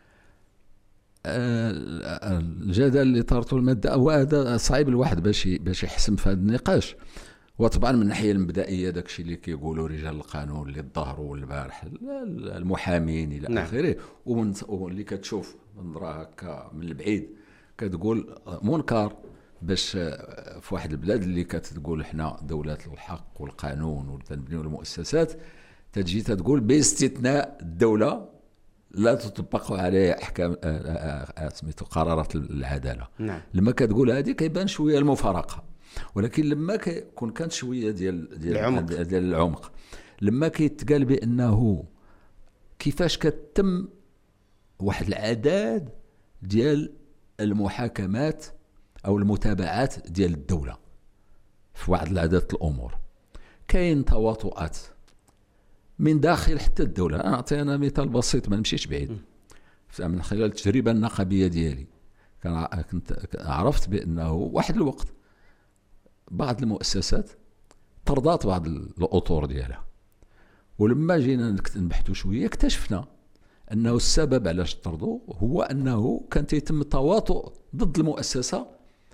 [SPEAKER 3] الجدل اللي ثارته الماده هو هذا صعيب الواحد باش باش يحسم في هذا النقاش. وطبعا من الناحيه المبدئيه داكشي اللي كيقولوا رجال القانون اللي ظهروا البارح، المحامين الى
[SPEAKER 2] نعم.
[SPEAKER 3] اخره، واللي كتشوف نظره هكا من البعيد كتقول منكر باش في واحد البلاد اللي كتقول حنا دوله الحق والقانون وتنبنيو المؤسسات، تجي تقول باستثناء الدوله لا تطبق عليه احكام سميتو قرارات العداله.
[SPEAKER 2] نعم.
[SPEAKER 3] لما كتقول هذه كيبان شويه المفارقه، ولكن لما كيكون كانت شويه ديال ديال
[SPEAKER 2] العمق,
[SPEAKER 3] ديال العمق لما كيتقال بانه كيفاش كتم واحد العدد ديال المحاكمات او المتابعات ديال الدوله في واحد العدد الامور، كاين تواطؤات من داخل حتى الدوله. انا اعطي انا مثال بسيط ما نمشيش بعيد. من خلال التجربه النقابيه ديالي كنت عرفت بانه واحد الوقت بعض المؤسسات طردات بعض الاطور ديالها، ولما جينا نبحثوا شويه اكتشفنا انه السبب علاش طردوا هو انه كان يتم التواطؤ ضد المؤسسه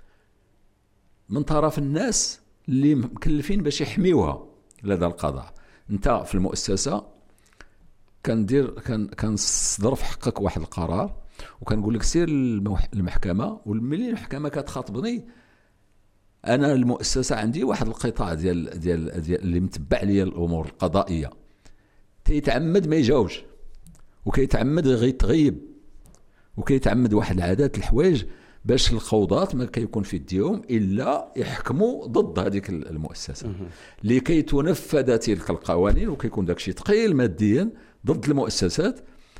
[SPEAKER 3] من طرف الناس اللي مكلفين باش يحميوها لدى القضاء. انت في المؤسسه كندير كان كنصدر في حقك واحد القرار وكنقول لك سير للمحكمه، وملي المحكمه كتخاطبني انا المؤسسه عندي واحد القطاع ديال ديال, ديال اللي متبع لي الامور القضائيه، تيتعمد ما يجاوبش وكيتعمد غيتغيب وكيتعمد واحد العادات الحوايج باش القوضات ما كيكون في يديهم الا يحكموا ضد هذيك المؤسسه لكي تنفذ تلك القوانين، وكيكون داكشي ثقيل ماديا ضد المؤسسات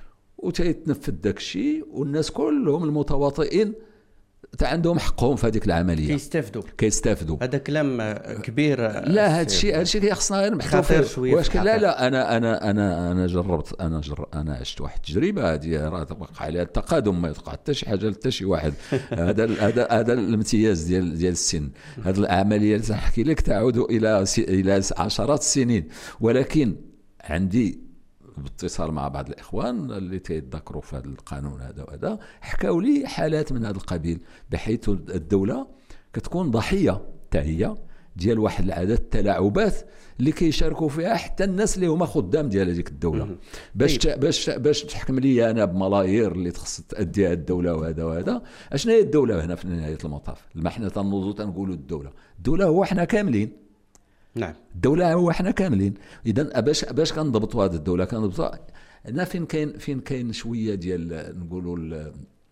[SPEAKER 3] وتيتنفذ داكشي، والناس كلهم المتواطئين تا عندهم حقهم في هذيك العمليه،
[SPEAKER 2] كيستافدوا
[SPEAKER 3] كيستافدوا
[SPEAKER 2] هذا كلام كبير.
[SPEAKER 3] لا هذا الشيء هذا الشيء خصنا غير نبحثوا فيه. واش لا لا انا انا انا انا جربت انا جر انا عشت واحد التجربه هذه راه وقع عليها التقادم، ما يوقع حتى شي حاجه حتى شي واحد. هذا هذا هذا الامتياز ديال ديال السن. هذه العمليه اللي سنحكي لك تعود الى الى عشرات السنين، ولكن عندي باتصال مع بعض الاخوان اللي تيتذكروا في هذا القانون هذا وهذا حكاوا لي حالات من هذا القبيل، بحيث الدوله كتكون ضحيه حتى هي ديال واحد العدد التلاعبات اللي كيشاركوا فيها حتى الناس اللي هما خدام ديال هذيك الدوله. باش باش باش تحكم لي انا بملايير اللي تخص تاديها الدوله وهذا وهذا. اشنا هي الدوله هنا في نهايه المطاف؟ لما حنا تنوضوا تنقولوا الدوله الدوله هو حنا كاملين.
[SPEAKER 2] نعم
[SPEAKER 3] الدوله هو احنا كاملين. اذا باش باش كنضبطوا هذه الدوله كنضبطوا هنا فين كاين فين كاين شويه ديال نقولوا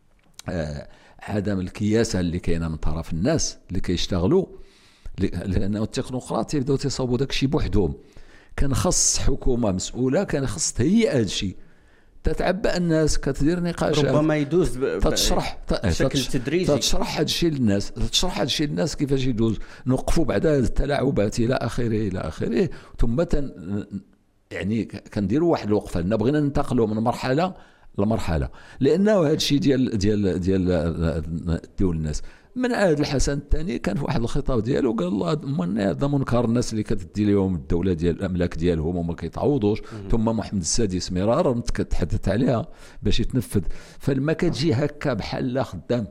[SPEAKER 3] آه عدم الكياسه اللي كاينه من طرف الناس اللي كيشتغلوا، لانه التكنوقراط يبداو تصاوبوا داك الشيء بوحدهم. كان خص حكومه مسؤوله، كان خص تهيئ هذا الشيء، تتعبأ الناس، كتدير نقاشات،
[SPEAKER 2] ربما يدوز
[SPEAKER 3] تشرح
[SPEAKER 2] بشكل تدريجي،
[SPEAKER 3] تشرح هذا الشيء للناس، تشرح هذا الشيء للناس كيفاش يدوز، نوقفوا بعد هذه التلاعبات الى اخره الى اخره، ثم تن يعني كنديروا واحد الوقفه لان بغينا ننتقلوا من مرحله لمرحله، لانه هذا الشيء ديال ديال ديال ديال الناس. من عهد الحسن الثاني كان في واحد الخطاب ديالو قال الله هذا منكر الناس اللي كتدي لهم الدوله ديال الاملاك ديالهم وما كيتعوضوش. ثم محمد السادس مرارا كتحدث عليها باش يتنفذ. فلما كتجي هكا بحال خدام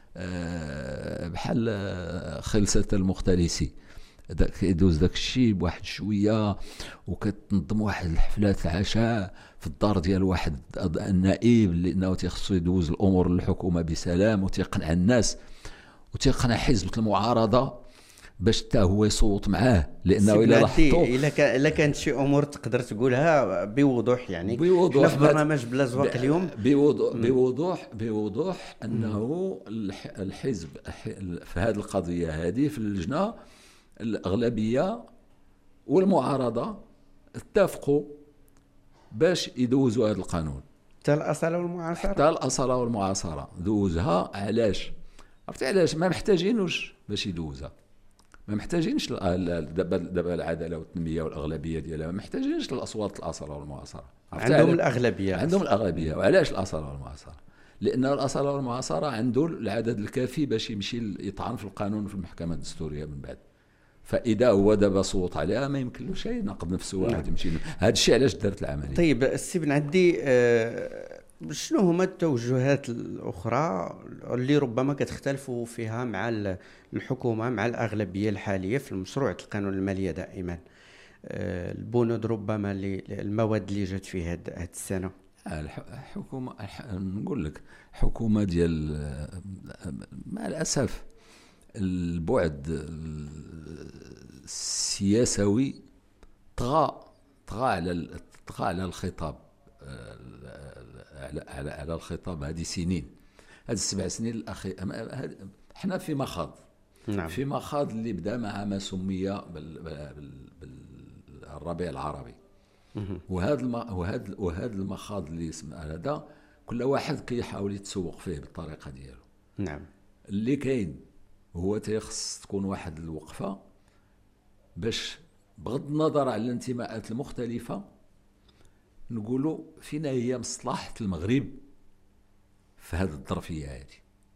[SPEAKER 3] بحال خلسه المختلسي كيدوز داك الشيء بواحد شويه، وكتنظم واحد الحفلات العشاء في الدار ديال واحد النائب اللي انه تيخصو يدوز الامور للحكومه بسلام وتيقنع الناس وتيقنع حزب المعارضه باش حتى هو يصوت معاه، لانه
[SPEAKER 2] سي
[SPEAKER 3] الا
[SPEAKER 2] بنادي،
[SPEAKER 3] لاحظتوا
[SPEAKER 2] الا كان الا كانت شي امور تقدر تقولها بوضوح يعني.
[SPEAKER 3] بوضوح
[SPEAKER 2] حنا في برنامج بلا زواق اليوم
[SPEAKER 3] بوضوح بوضوح بوضوح انه الح- الحزب ح- في هذه القضيه هذه في اللجنه الاغلبيه والمعارضه اتفقوا باش يدوزوا هذا القانون.
[SPEAKER 2] حتى الاصاله والمعاصره،
[SPEAKER 3] حتى الاصاله والمعاصره دوزها. علاش؟ عرفتي علاش؟ ما محتاجينوش باش يدوزها، ما محتاجينش دابا دابا العداله والتنميه والاغلبيه ديالها، ما محتاجينش الاصوات الاصاله والمعاصره.
[SPEAKER 2] عندهم الاغلبيه
[SPEAKER 3] عندهم الاغلبيه. وعلاش الاصاله والمعاصره؟ لان الاصاله والمعاصره عنده العدد الكافي باش يمشي يطعن في القانون في المحكمه الدستوريه من بعد. فاذا هو دابا صوت عليها ما يمكنلوش يناقض نفسه واحد يمشي. هذا الشيء علاش دارت العمليه.
[SPEAKER 2] طيب السي بنعدي، آه شنو هما التوجهات الاخرى اللي ربما كتختلفوا فيها مع الحكومه مع الاغلبيه الحاليه في المشروع القانون الماليه دائما؟ آه البنود ربما اللي المواد اللي جات في هذه السنه.
[SPEAKER 3] الحكومه نقول لك حكومه ديال مع الاسف البعد السياسوي طغى طغى على طغى على الخطاب، على على على الخطاب هذه سنين، هذه السبع سنين الاخيره. احنا في مخاض.
[SPEAKER 2] نعم.
[SPEAKER 3] في مخاض اللي بدا مع ما سمي بالربيع العربي. وهذا الم... وهذا وهذا المخاض اللي اسمه هذا كل واحد كيحاول يتسوق فيه بالطريقه ديالو.
[SPEAKER 2] نعم.
[SPEAKER 3] اللي كاين هو تيخص تكون واحد الوقفه باش بغض النظر على الانتماءات المختلفه نقولوا فينا هي مصلحه المغرب في هذه الظرفيه هذه.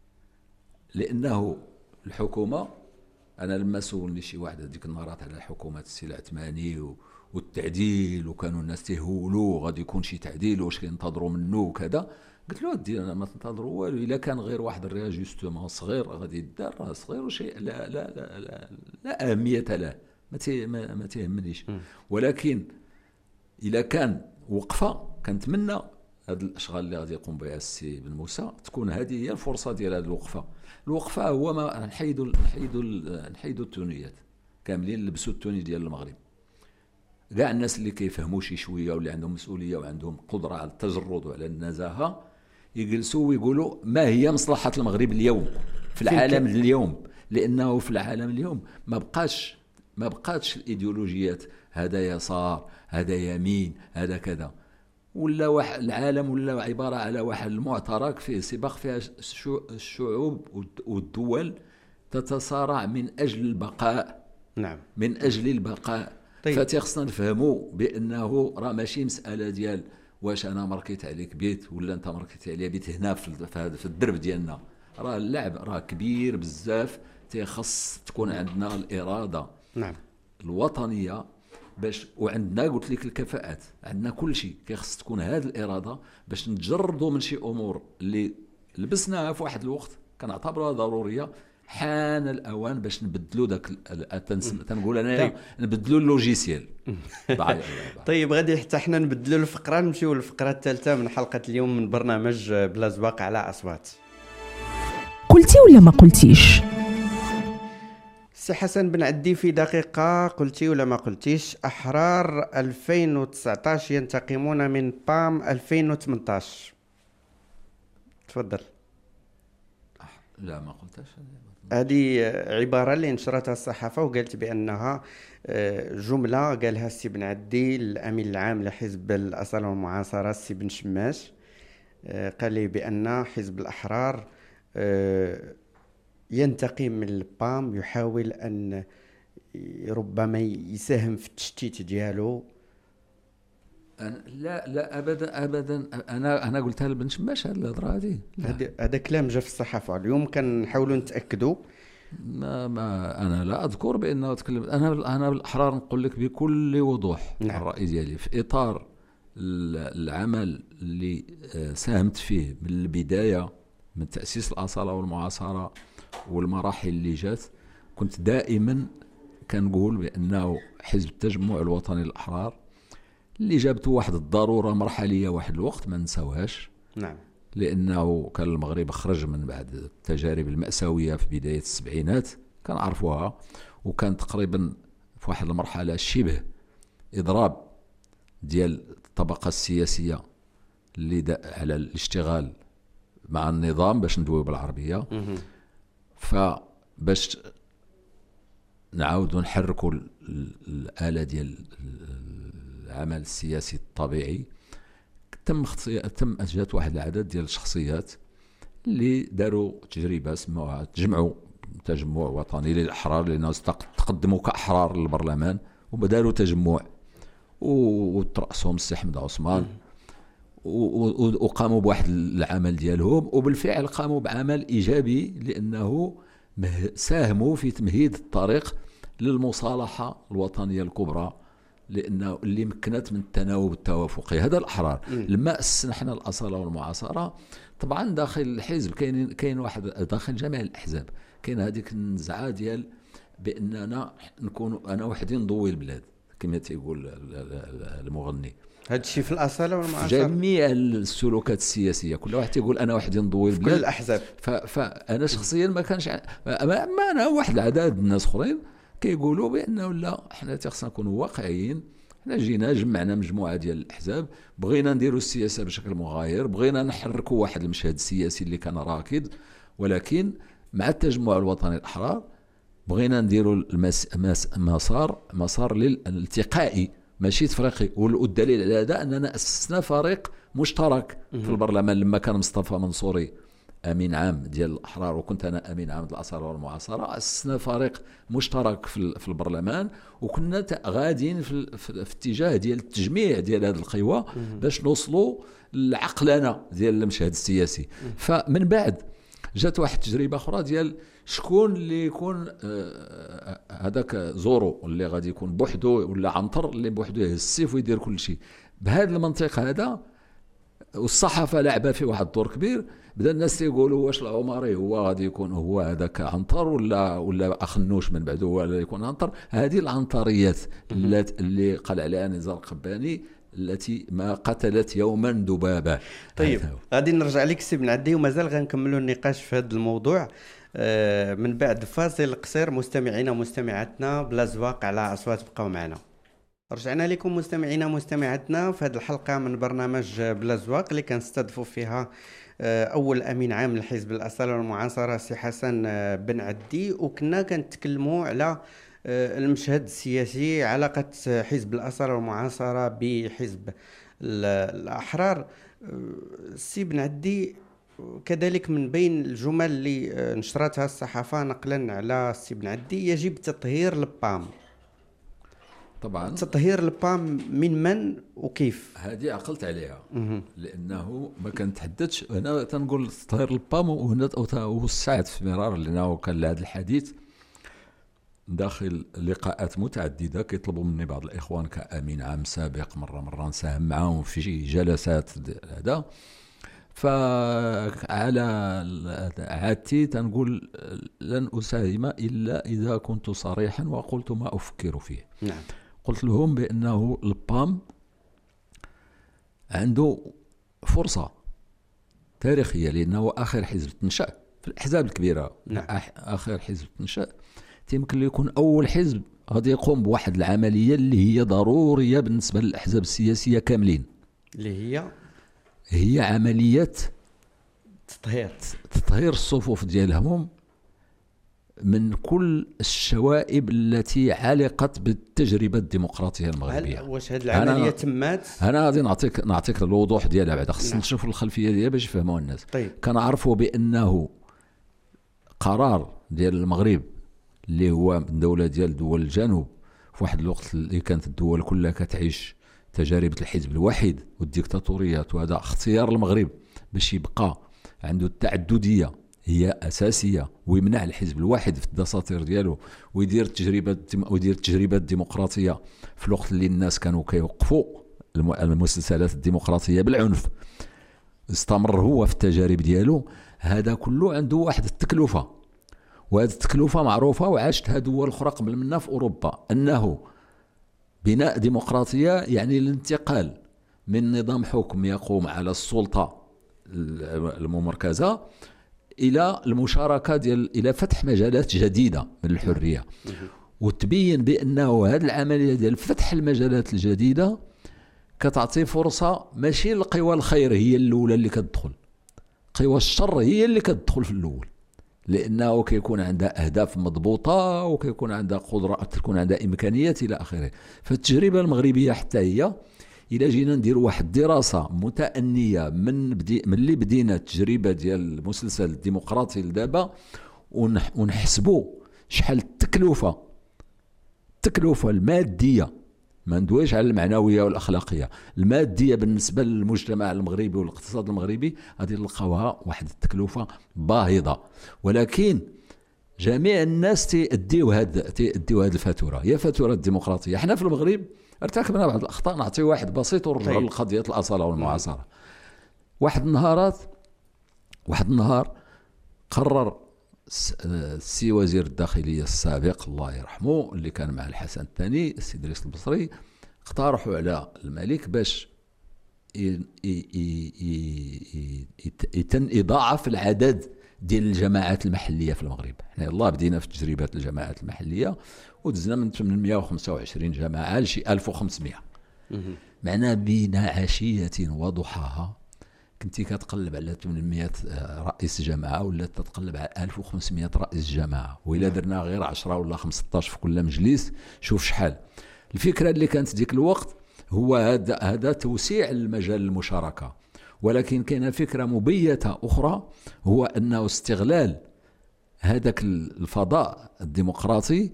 [SPEAKER 3] لانه الحكومه، انا لما سولني شي واحد هذيك النهارات على حكومه السي العثماني والتعديل، وكانوا الناس تيهولوا غادي يكون شي تعديل واش كينتظروا منه وكذا، قلت له ودي انا ما تنتظروا والو، الا كان غير واحد الرياجستمون صغير غادي يدار راه صغير وشيء لا لا لا لا, لا اهميه له، ما تي ما, ما تيهمنيش. ولكن الا كان وقفه كنتمنى هاد الاشغال اللي غادي يقوم بها السي بن موسى تكون هذه هي الفرصه ديال هذه الوقفه. الوقفه هو ما نحيدوا نحيدوا نحيدوا التونيات كاملين، لبسوا التوني ديال المغرب. كاع الناس اللي كيفهموا شي شويه واللي عندهم مسؤوليه وعندهم قدره على التجرد وعلى النزاهه يجلسوا ويقولوا ما هي مصلحه المغرب اليوم في العالم اليوم. لانه في العالم اليوم ما بقاش ما بقاتش الايديولوجيات هذا يسار هذا يمين هذا كذا، ولا واحد العالم ولا عباره على واحد المعترك فيه سباق فيها الشعوب والدول تتصارع من اجل البقاء.
[SPEAKER 2] نعم.
[SPEAKER 3] من اجل البقاء. طيب. فتيخصنا نفهموا بانه راه ماشي مساله ديال واش انا مركيت عليك بيت ولا انت مركيت عليا بيت هنا في الدرب ديالنا. راه اللعب راه كبير بزاف، تيخص تكون عندنا الاراده.
[SPEAKER 2] نعم.
[SPEAKER 3] الوطنيه باش، وعندنا قلت لك الكفاءات، عندنا كل شيء، كيخص تكون هذه الاراده باش نتجردوا من شي امور اللي لبسناها في واحد الوقت كنعتبروها ضروريه. حان الاوان باش نبدلوا داك تنقول انا نبدلوا اللوجيسيال.
[SPEAKER 2] طيب غادي حتى حنا نبدلوا الفقره، نمشيو للفقره الثالثه من حلقه اليوم من برنامج بلا زواق على اصوات.
[SPEAKER 1] قلتي ولا ما قلتيش؟
[SPEAKER 2] سي حسن بنعدي في دقيقه، قلتي ولا ما قلتيش؟ احرار ألفين وتسعطاش ينتقمون من بام ألفين وثمنطاش. تفضل.
[SPEAKER 3] لا ما قلتش.
[SPEAKER 2] هذه عبارة اللي نشرتها الصحافة وقالت بأنها جملة قالها السي بنعدي الأمين العام لحزب الأصالة والمعاصرة السي بن شماش. قال لي بأن حزب الأحرار ينتقم من البام، يحاول أن ربما يساهم في التشتيت ديالو.
[SPEAKER 3] لا لا ابدا ابدا، انا انا قلتها لبن شماش هذه الهضره هذه.
[SPEAKER 2] هذا كلام جا في الصحافه اليوم، كنحاولوا نتاكدوا.
[SPEAKER 3] ما, ما انا لا اذكر بانه تكلم. انا انا بالاحرار نقول لك بكل وضوح. نعم. الراي ديالي في اطار العمل اللي ساهمت فيه من البدايه، من تاسيس الاصاله والمعاصره والمراحل اللي جات، كنت دائما كنقول بانه حزب التجمع الوطني للاحرار اللي جابته واحد الضروره مرحليه واحد الوقت ما نساوهاش.
[SPEAKER 2] نعم.
[SPEAKER 3] لانه كان المغرب خرج من بعد التجارب المأساويه في بدايه السبعينات كنعرفوها، وكان تقريبا في واحد المرحله شبه اضراب ديال الطبقه السياسيه اللي دا على الاشتغال مع النظام باش ندويو بالعربيه. فباش نعاودوا نحركوا الاله ديال العمل السياسي الطبيعي، تم تم جات واحد العدد ديال الشخصيات اللي داروا تجربه سموها تجمعوا تجمع وطني للاحرار، للناس تقدموا كاحرار للبرلمان وبداروا تجمع وترأسهم السي حمد عثمان وقاموا بواحد العمل ديالهم، وبالفعل قاموا بعمل ايجابي لانه ساهموا في تمهيد الطريق للمصالحه الوطنيه الكبرى، لانه اللي مكنت من التناوب التوافقي. هذا الاحرار م. لما اسسنا احنا الاصاله والمعاصره، طبعا داخل الحزب كاين كاين واحد داخل جميع الاحزاب كاين هذيك النزعه ديال باننا نكون انا وحدي نضوي البلاد كما تيقول المغني.
[SPEAKER 2] هذا الشيء في الاصاله والمعاصره
[SPEAKER 3] جميع السلوكات السياسيه كل واحد تيقول انا وحدي نضوي البلاد
[SPEAKER 2] كل الاحزاب.
[SPEAKER 3] فانا شخصيا ما كانش ما انا واحد العدد الناس اخرين كيقولوا بانه لا، حنا خصنا نكونوا واقعيين. حنا جينا جمعنا مجموعه ديال الاحزاب، بغينا نديروا السياسه بشكل مغاير، بغينا نحركوا واحد المشهد السياسي اللي كان راكد، ولكن مع التجمع الوطني الاحرار بغينا نديروا المسار مسار للالتقائي ماشي تفريقي. والدليل على هذا اننا اسسنا فريق مشترك في البرلمان لما كان مصطفى منصوري امين عام ديال الاحرار وكنت انا امين عام ديال الاصاله والمعاصره. اسسنا فريق مشترك في البرلمان، وكنا غاديين في, في, في اتجاه ديال التجميع ديال هذه القوى باش نوصلوا للعقلنه ديال المشهد السياسي. فمن بعد جات واحد التجربه اخرى ديال شكون اللي يكون هذاك آه زورو اللي غادي يكون بوحدو، ولا عنتر اللي بوحدو يهز السيف ويدير كل شيء. بهذا المنطق هذا والصحافه لعبه فيه واحد الدور كبير. بدا الناس يقولوا واش العمري هو غادي يكون هو هذاك عنتر ولا ولا اخنوش من بعده هو اللي يكون عنتر. هذه العنتريات اللي قال عليها نزار قباني التي ما قتلت يوما ذبابه.
[SPEAKER 2] طيب غادي نرجع لك سي بن عدي ومازال غنكملوا النقاش في هذا الموضوع آه من بعد فاصل قصير. مستمعينا ومستمعاتنا بلا زواق على اصوات، بقاو معنا. رجعنا لكم مستمعينا ومستمعاتنا في هذه الحلقه من برنامج بلا زواق اللي كنستضيفوا فيها اول امين عام لحزب الاصاله والمعاصره سي حسن بن عدي، وكنا كنتكلموا على المشهد السياسي، علاقه حزب الاصاله والمعاصره بحزب الاحرار. سي بن عدي، كذلك من بين الجمل اللي نشرتها الصحافه نقلا على سي بن عدي يجب تطهير البام.
[SPEAKER 3] طبعا
[SPEAKER 2] تطهير البام من من وكيف؟
[SPEAKER 3] هذه عقلت عليها لانه ما كنتحدثش انا تنقول تطهير البام، وهنا وسعت في مرار لانه كان لهذا الحديث داخل لقاءات متعدده كيطلبوا مني بعض الاخوان كامين عام سابق مره مره نساهم معهم في جلسات هذا. فعلى عادتي تنقول لن اساهم الا اذا كنت صريحا وقلت ما افكر فيه.
[SPEAKER 2] نعم.
[SPEAKER 3] قلت لهم بانه البام عنده فرصه تاريخيه لانه اخر حزب تنشا في الاحزاب الكبيره.
[SPEAKER 2] نعم.
[SPEAKER 3] اخر حزب تنشا يمكن يكون اول حزب غادي يقوم بواحد العمليه اللي هي ضروريه بالنسبه للاحزاب السياسيه كاملين، اللي
[SPEAKER 2] هي
[SPEAKER 3] هي عمليه
[SPEAKER 2] تطهير
[SPEAKER 3] تطهير الصفوف ديالهم من كل الشوائب التي علقت بالتجربه الديمقراطيه المغربيه.
[SPEAKER 2] واش هذه العمليه تمات؟
[SPEAKER 3] انا غادي نعطيك نعطيك الوضوح ديالها بعدا، خصنا نعم. نشوفوا الخلفيه ديالها باش يفهموا الناس.
[SPEAKER 2] طيب.
[SPEAKER 3] كنعرفوا بانه قرار ديال المغرب اللي هو الدوله ديال دول الجنوب في واحد الوقت اللي كانت الدول كلها كتعيش تجارب الحزب الوحيد والديكتاتوريات، وهذا اختيار المغرب باش يبقى عنده التعدديه هي اساسيه ويمنع الحزب الواحد في الدساتير ديالو ويدير التجربه ويدير التجربه الديمقراطيه في الوقت اللي الناس كانوا كيوقفوا المسلسلات الديمقراطيه بالعنف. استمر هو في التجارب ديالو. هذا كله عنده واحد التكلفه، وهذه التكلفه معروفه وعاشتها دول اخرى قبل منا في اوروبا، انه بناء ديمقراطيه يعني الانتقال من نظام حكم يقوم على السلطه الممركزه الى المشاركه ديال الى فتح مجالات جديده من الحريه، وتبين بانه هذه العمليه ديال فتح المجالات الجديده كتعطي فرصه ماشي للقوى الخير هي الاولى اللي كتدخل، قوى الشر هي اللي كتدخل في الاول، لانه كيكون عندها اهداف مضبوطه وكيكون عندها قدره، تكون عندها امكانيات الى اخره. فالتجربه المغربيه حتى هي الى جينا نديروا واحد الدراسه متأنيه من بدي من اللي بدينا التجربه ديال المسلسل الديمقراطي لدابا، ونحسبوا شحال التكلفه التكلفه الماديه، ما ندويش على المعنويه والاخلاقيه، الماديه بالنسبه للمجتمع المغربي والاقتصاد المغربي، غادي نلقاوها واحد التكلفه باهظه. ولكن جميع الناس تيأديو هاد تيأديو هاد الفاتوره، هي فاتوره الديمقراطيه. احنا في المغرب ارتكبنا بعض الاخطاء، نعطي واحد بسيط ونرجعوا لقضيه الاصاله والمعاصره. واحد النهارات واحد النهار قرر السي وزير الداخليه السابق الله يرحمه اللي كان مع الحسن الثاني السي ادريس البصري، اقترحوا على الملك باش يتم يضاعف العدد ديال الجماعات المحليه في المغرب. احنا يلاه بدينا في تجربه الجماعات المحليه ودزنا من ثمانمائة وخمسة وعشرين جماعه لشي ألف وخمسمائة. معنا بين عشيه وضحاها كنتي كتقلب على ثمانمائة رئيس جماعه ولا تتقلب على ألف وخمسمائة رئيس جماعه، والا درنا غير عشرة ولا خمسة عشر في كل مجلس شوف شحال. الفكره اللي كانت ديك الوقت هو هذا هذا توسيع المجال المشاركه، ولكن كاينه فكره مبيته اخرى، هو انه استغلال هذاك الفضاء الديمقراطي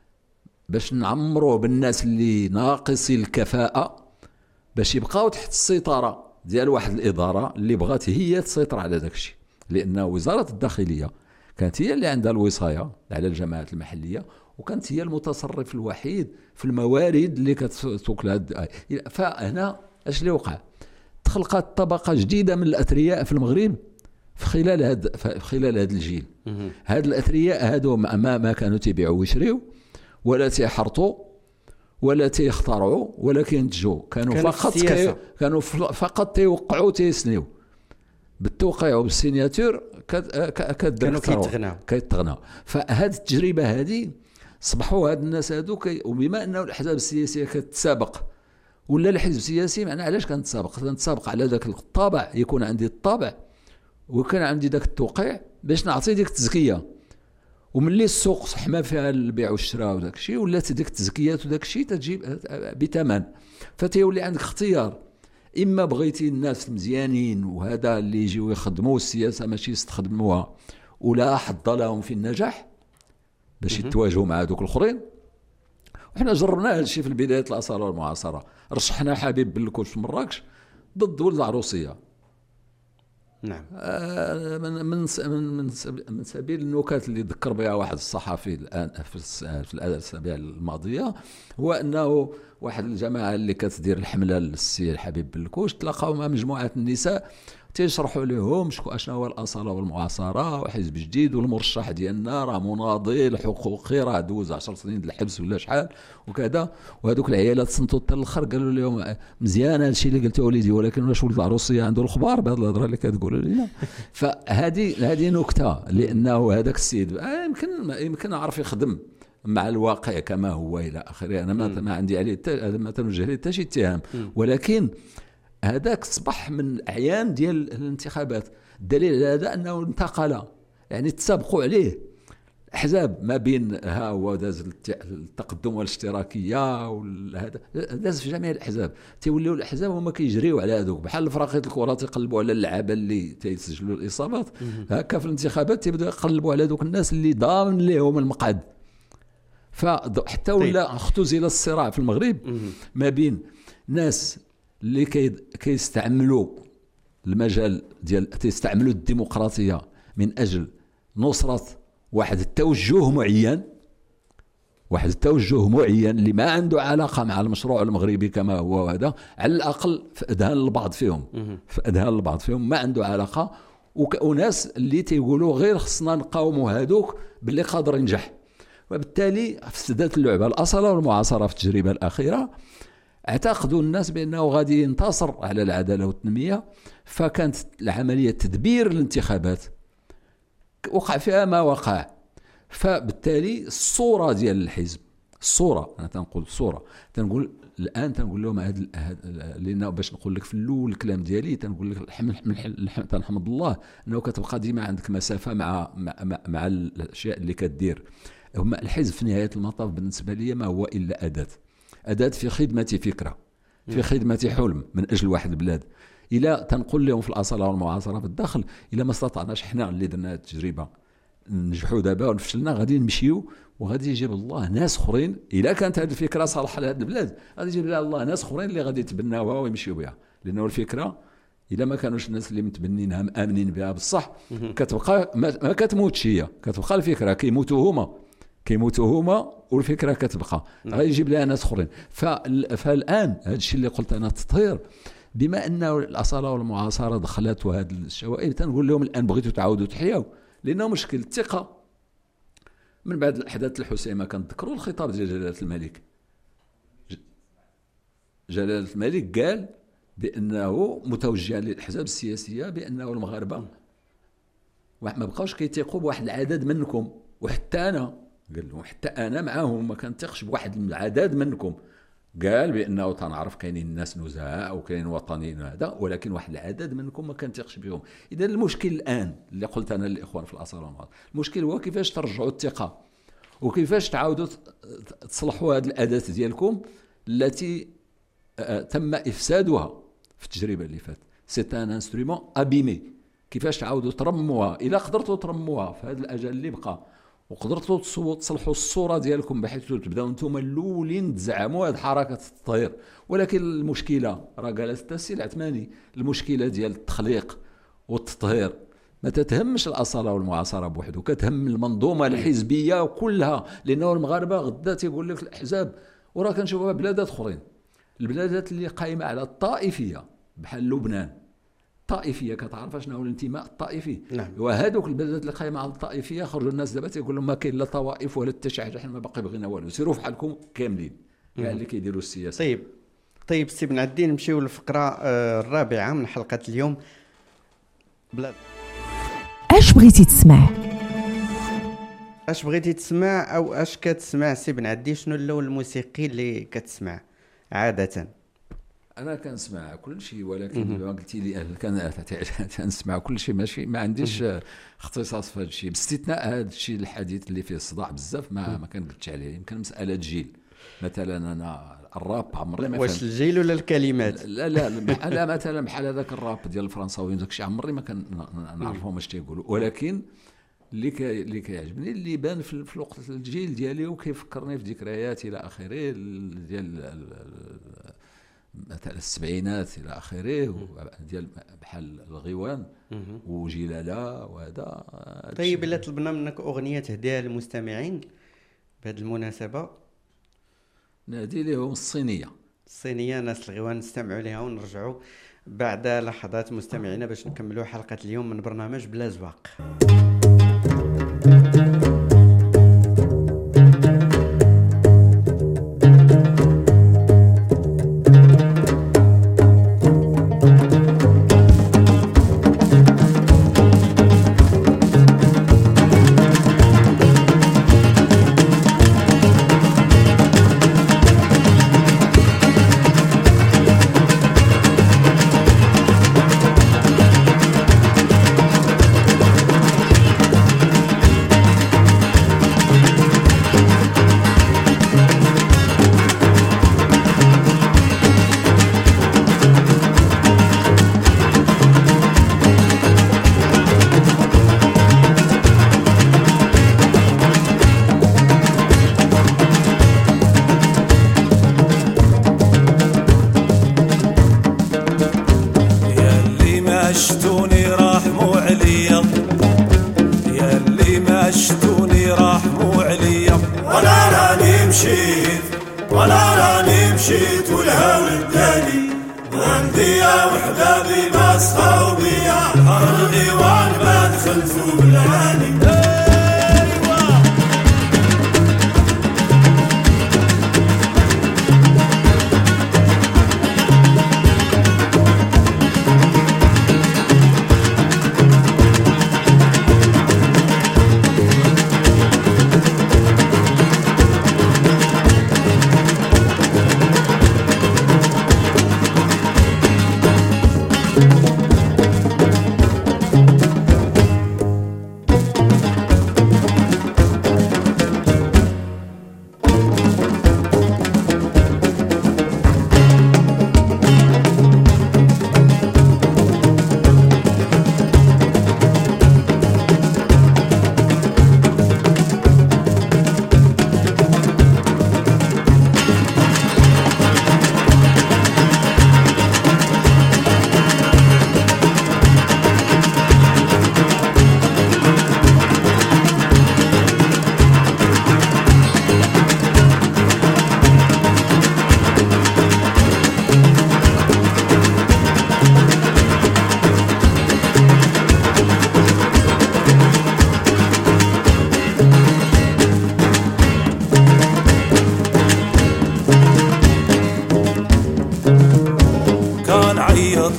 [SPEAKER 3] باش نعمروه بالناس اللي ناقصي الكفاءه، باش يبقاو تحت السيطره ديال واحد الاداره اللي بغات هي تسيطر على داك الشيء. لان وزاره الداخليه كانت هي اللي عندها الوصايه على الجماعات المحليه، وكانت هي المتصرف الوحيد في الموارد اللي كتوكل. فهنا اش اللي وقع؟ تخلقت طبقه جديده من الاثرياء في المغرب في خلال هذا في خلال هذا الجيل. هاد الاثرياء هادو ما, ما كانوا تيبيعوا ويشريوا ولا تيحرطوا ولا تيخترعوا ولا كينتجوا، كانوا, كانوا فقط كي كانوا فقط تيوقعوا تيسنيو بالتوقيع وبالسيناتور
[SPEAKER 2] كانوا كيتغناو
[SPEAKER 3] كيتغناو. فهاد التجربه هذه صبحوا هاد الناس هادو كي، وبما انه الاحزاب السياسيه كتسابق ولا الحزب السياسي، معنا علاش كنتسابق؟ كنتسابق على ذاك الطابع، يكون عندي الطابع وكان عندي ذاك التوقيع باش نعطي ديك التزكيه. وملي السوق حما فيها البيع والشراء وداك الشيء، ولات ديك التزكيات وداك الشيء تجيب بثمن، فتيولي عندك اختيار. اما بغيتي الناس مزيانين وهذا اللي يجيو يخدموا السياسه ماشي يستخدموها ولا حظ لهم في النجاح باش يتواجهوا مع دوك الاخرين. وحنا جربنا هذا الشيء في البدايات الاصاله والمعاصره، رشحنا حبيب بلكوش في مراكش ضد ولد العروسيه.
[SPEAKER 2] نعم.
[SPEAKER 3] آه من من من من سبيل النكات اللي ذكر بها واحد الصحفي الان في في الاسابيع الماضيه، هو انه واحد الجماعه اللي كتدير الحمله للسي الحبيب بلكوش تلاقاو مع مجموعه النساء تيشرحوا لهم شنو هو الاصاله والمعاصره وحزب جديد والمرشح ديالنا راه مناضل حقوقي راه دوز عشر سنين د الحبس ولا شحال وكذا. وهذوك العيالات صنتوا حتى الاخر قالوا لهم مزيان هذا الشيء اللي قلته وليدي، ولكن واش ولد العروسيه عنده الخبار بهذه الهضره اللي كتقولوا لنا؟ فهذه هذه نكته، لانه هذاك السيد يمكن يمكن عارف يخدم مع الواقع كما هو الى اخره. انا ما, ما عندي عليه ما تنوجه ليه حتى شي اتهام، ولكن هذاك صبح من اعيان ديال الانتخابات. الدليل على هذا انه انتقل، يعني تسابقوا عليه احزاب ما بين ها هو داز التقدم والاشتراكيه وهذا داز في جميع الاحزاب، تيوليو الاحزاب هما كيجريو على هذوك بحال فرقه الكره تيقلبوا على اللعابه اللي تيسجلوا الاصابات، هكا في الانتخابات تيبداو يقلبوا على هذوك الناس اللي ضامن لهم المقعد. فحتى ولا اختزل الصراع في المغرب ما بين ناس اللي كيستعملوا المجال ديال تيستعملوا الديمقراطيه من اجل نصره واحد التوجه معين، واحد التوجه معين اللي ما عنده علاقه مع المشروع المغربي كما هو، هذا على الاقل في اذهان البعض فيهم في اذهان البعض فيهم ما عنده علاقه، وناس اللي تيقولوا غير خصنا نقاوموا هذوك باللي قادر ينجح. وبالتالي فسدت اللعبه. الاصاله والمعاصره في التجربه الاخيره اعتقدوا الناس بانه غادي ينتصر على العداله والتنميه، فكانت العمليه تدبير الانتخابات وقع فيها ما وقع. فبالتالي الصورة ديال الحزب، الصورة أنا تنقول الصورة، تنقول الآن تنقول لهم هذا لأنه باش نقول لك في الأول الكلام ديالي تنقول لك تنحمد الله أنه كتبقى ديما عندك مسافة مع مع, مع الأشياء اللي كدير. هما الحزب في نهاية المطاف بالنسبة لي ما هو إلا أداة، أداة في خدمة فكرة، في خدمة حلم من أجل واحد البلاد. إلى تنقول لهم في الأصالة والمعاصرة في الداخل، إلى ما استطعناش حنا اللي درنا التجربة نجحوا دابا ونفشلنا، غادي نمشيو وغادي يجيب الله ناس اخرين. الا كانت هذه الفكره صالحه لهذه البلاد غادي يجيب لها الله ناس اخرين اللي غادي يتبناوها ويمشيو بها. لانه الفكره الا ما كانوش الناس اللي متبنينها مامنين بها بصح كتبقى ما كتموتش هي، كتبقى الفكره، كيموتوا هما كيموتوا هما والفكره كتبقى، غادي يجيب لها ناس اخرين. فالان هذا الشيء اللي قلت انا التطهير، بما انه الاصاله والمعاصره دخلت وهذه الشوائب، تنقول لهم الان بغيتوا تعاودوا تحياو، لانه مشكل الثقه. من بعد الاحداث الحسيمه كنذكروا الخطاب ديال جلاله الملك. جلاله الملك قال بانه متوجها للاحزاب السياسيه بانه المغاربه ما بقاوش كيتيقوا بواحد العدد منكم، وحتى انا قال لهم حتى انا معاهم ما كنتيقش بواحد العدد منكم. قال بانه تنعرف كاينين الناس نزهاء وكاينين وطنيين هذا، ولكن واحد العدد منكم ما كنتيقش بهم. اذا المشكل الان اللي قلت انا للاخوان في الاصاله والمعاصره، المشكل هو كيفاش ترجعوا الثقه وكيفاش تعاودوا تصلحوا هذه الاداه ديالكم التي تم افسادها في التجربه اللي فاتت. سي ان انسترومون ابيمي، كيفاش تعاودوا ترموها. الا قدرتوا ترموها في هذا الاجل اللي بقى وقدرتوا تصلحوا الصوره ديالكم بحيث تبداو انتم الاولين تزعموا هذه حركه التطهير. ولكن المشكله راه قالت السي العثماني، المشكله ديال التخليق والتطهير ما تتهمش الاصاله والمعاصره بوحده، كتهم المنظومه الحزبيه كلها. لانه المغاربه غدا تيقول لك الاحزاب، وراه كنشوفوها بلادات اخرين، البلادات اللي قايمه على الطائفيه بحال لبنان، طائفيه كتعرف شنو هو الانتماء الطائفي.
[SPEAKER 2] نعم.
[SPEAKER 3] وهذوك البلدات اللي قايمه على الطائفيه خرجوا الناس دابا تيقول لهم ما كاين لا طوائف ولا حتى شي حاجه، حنا ما باقي بغينا والو، سيروا فحالكم كاملين كاع اللي كيديروا السياسه.
[SPEAKER 2] طيب طيب سي بن عدي، نمشيو للفقره الرابعه من حلقه اليوم. بلاد
[SPEAKER 1] اش بغيتي تسمع؟
[SPEAKER 2] اش بغيتي تسمع او اش كتسمع سي بن عدي؟ شنو اللون الموسيقي اللي كتسمع عاده؟
[SPEAKER 3] انا كنسمع كل شيء، ولكن ما قلتي لي كان كنسمع كل شيء، ماشي ما عنديش اختصاص في هذا الشيء، باستثناء هذا الشيء الحديث اللي فيه الصداع بزاف ما ما كنقلتش عليه. يمكن مساله جيل، مثلا انا الراب عمري ما
[SPEAKER 2] واش الجيل ولا الكلمات؟
[SPEAKER 3] لا لا لا مثلا بحال هذاك الراب ديال الفرنساويين داك الشيء عمري ما كنعرفهم اش تيقولوا. ولكن اللي كي اللي كيعجبني اللي بان في, في الوقت الجيل ديالي وكيفكرني في ذكريات الى اخره ديال مثلا السبعينات الى اخره، ديال بحال الغيوان وجلاله وهذا.
[SPEAKER 2] طيب الا طلبنا منك اغنيه تهديها للمستمعين بهذه المناسبه؟
[SPEAKER 3] نادي لهم الصينيه.
[SPEAKER 2] الصينيه ناس الغيوان، نستمعوا لها ونرجعوا بعد لحظات مستمعينا باش نكملوا حلقه اليوم من برنامج بلا زواق.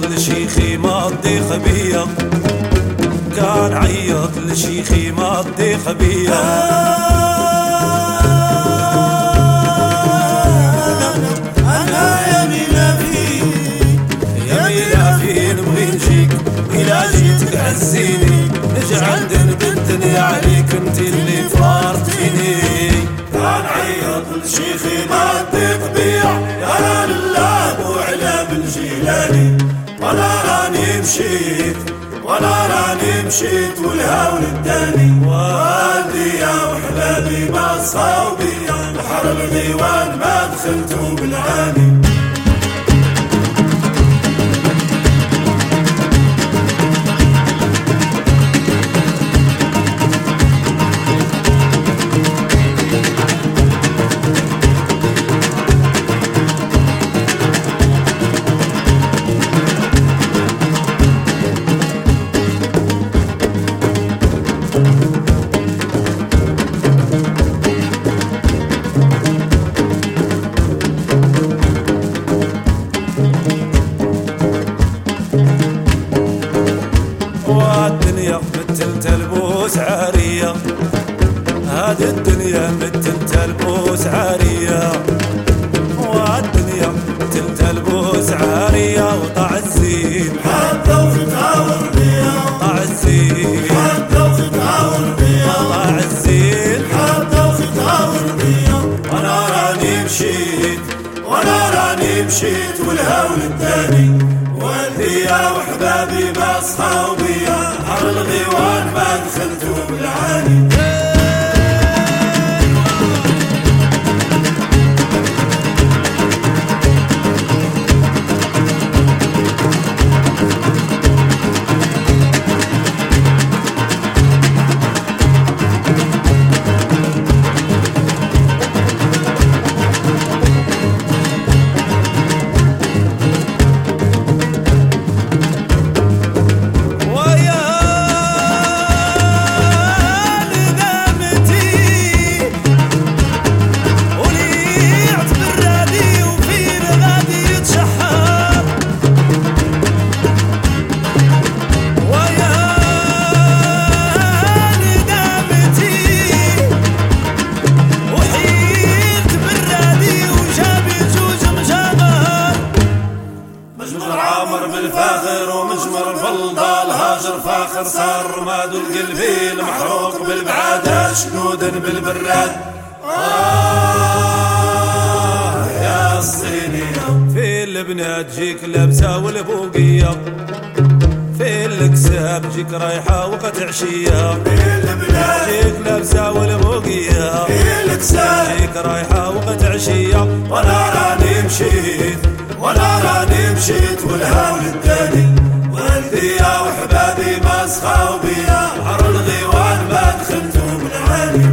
[SPEAKER 4] لشيخي ما تضيق بيا، كان عيط لشيخي ما تضيق بيا. أنا يمينا فيك يمينا فيك نبغي نجيك، إلا جيتك عزيني نجعل ندن بالدنيا عليك انت اللي فارقتيني. كان عيط لشيخي ما تضيق بيا، يا لله مو على بالجيلاني. ولا راني مشيت ولا راني مشيت والهول الداني. والدي يا وحبابي ما صاو بيا، بحر الغيوان ما دخلتو بالعاني. والدنيا مثل تلبوس عارية، هذه الدنيا مثل تلبوس عارية. والدنيا مثل تلبوس عارية، وطع الزين حتى وتتعاور بيا. طع الزين حتى وتتعاور بيا. طع الزين حتى وتتعاور بيا. وانا راني مشيت وانا راني مشيت والهول الداني. والدي يا وحبابي ما صحاو بيا، حر الغيوان ما دخلتو بالعاني. فاخر صار رماد القلبي المحروق بالبعادة شنودا بالبراد. آه يا الصينية في البنات جيك لابسة والبوقية، في الكساب جيك رايحة وقت عشية. في البنات جيك لابسة والبوقية، في الكساب جيك رايحة وقت عشية. ولا راني مشيت ولا راني مشيت والهول الداني. والدي يا وحبابي ما سخاو بيا، حر الغيوان ما دخلتو بالعاني.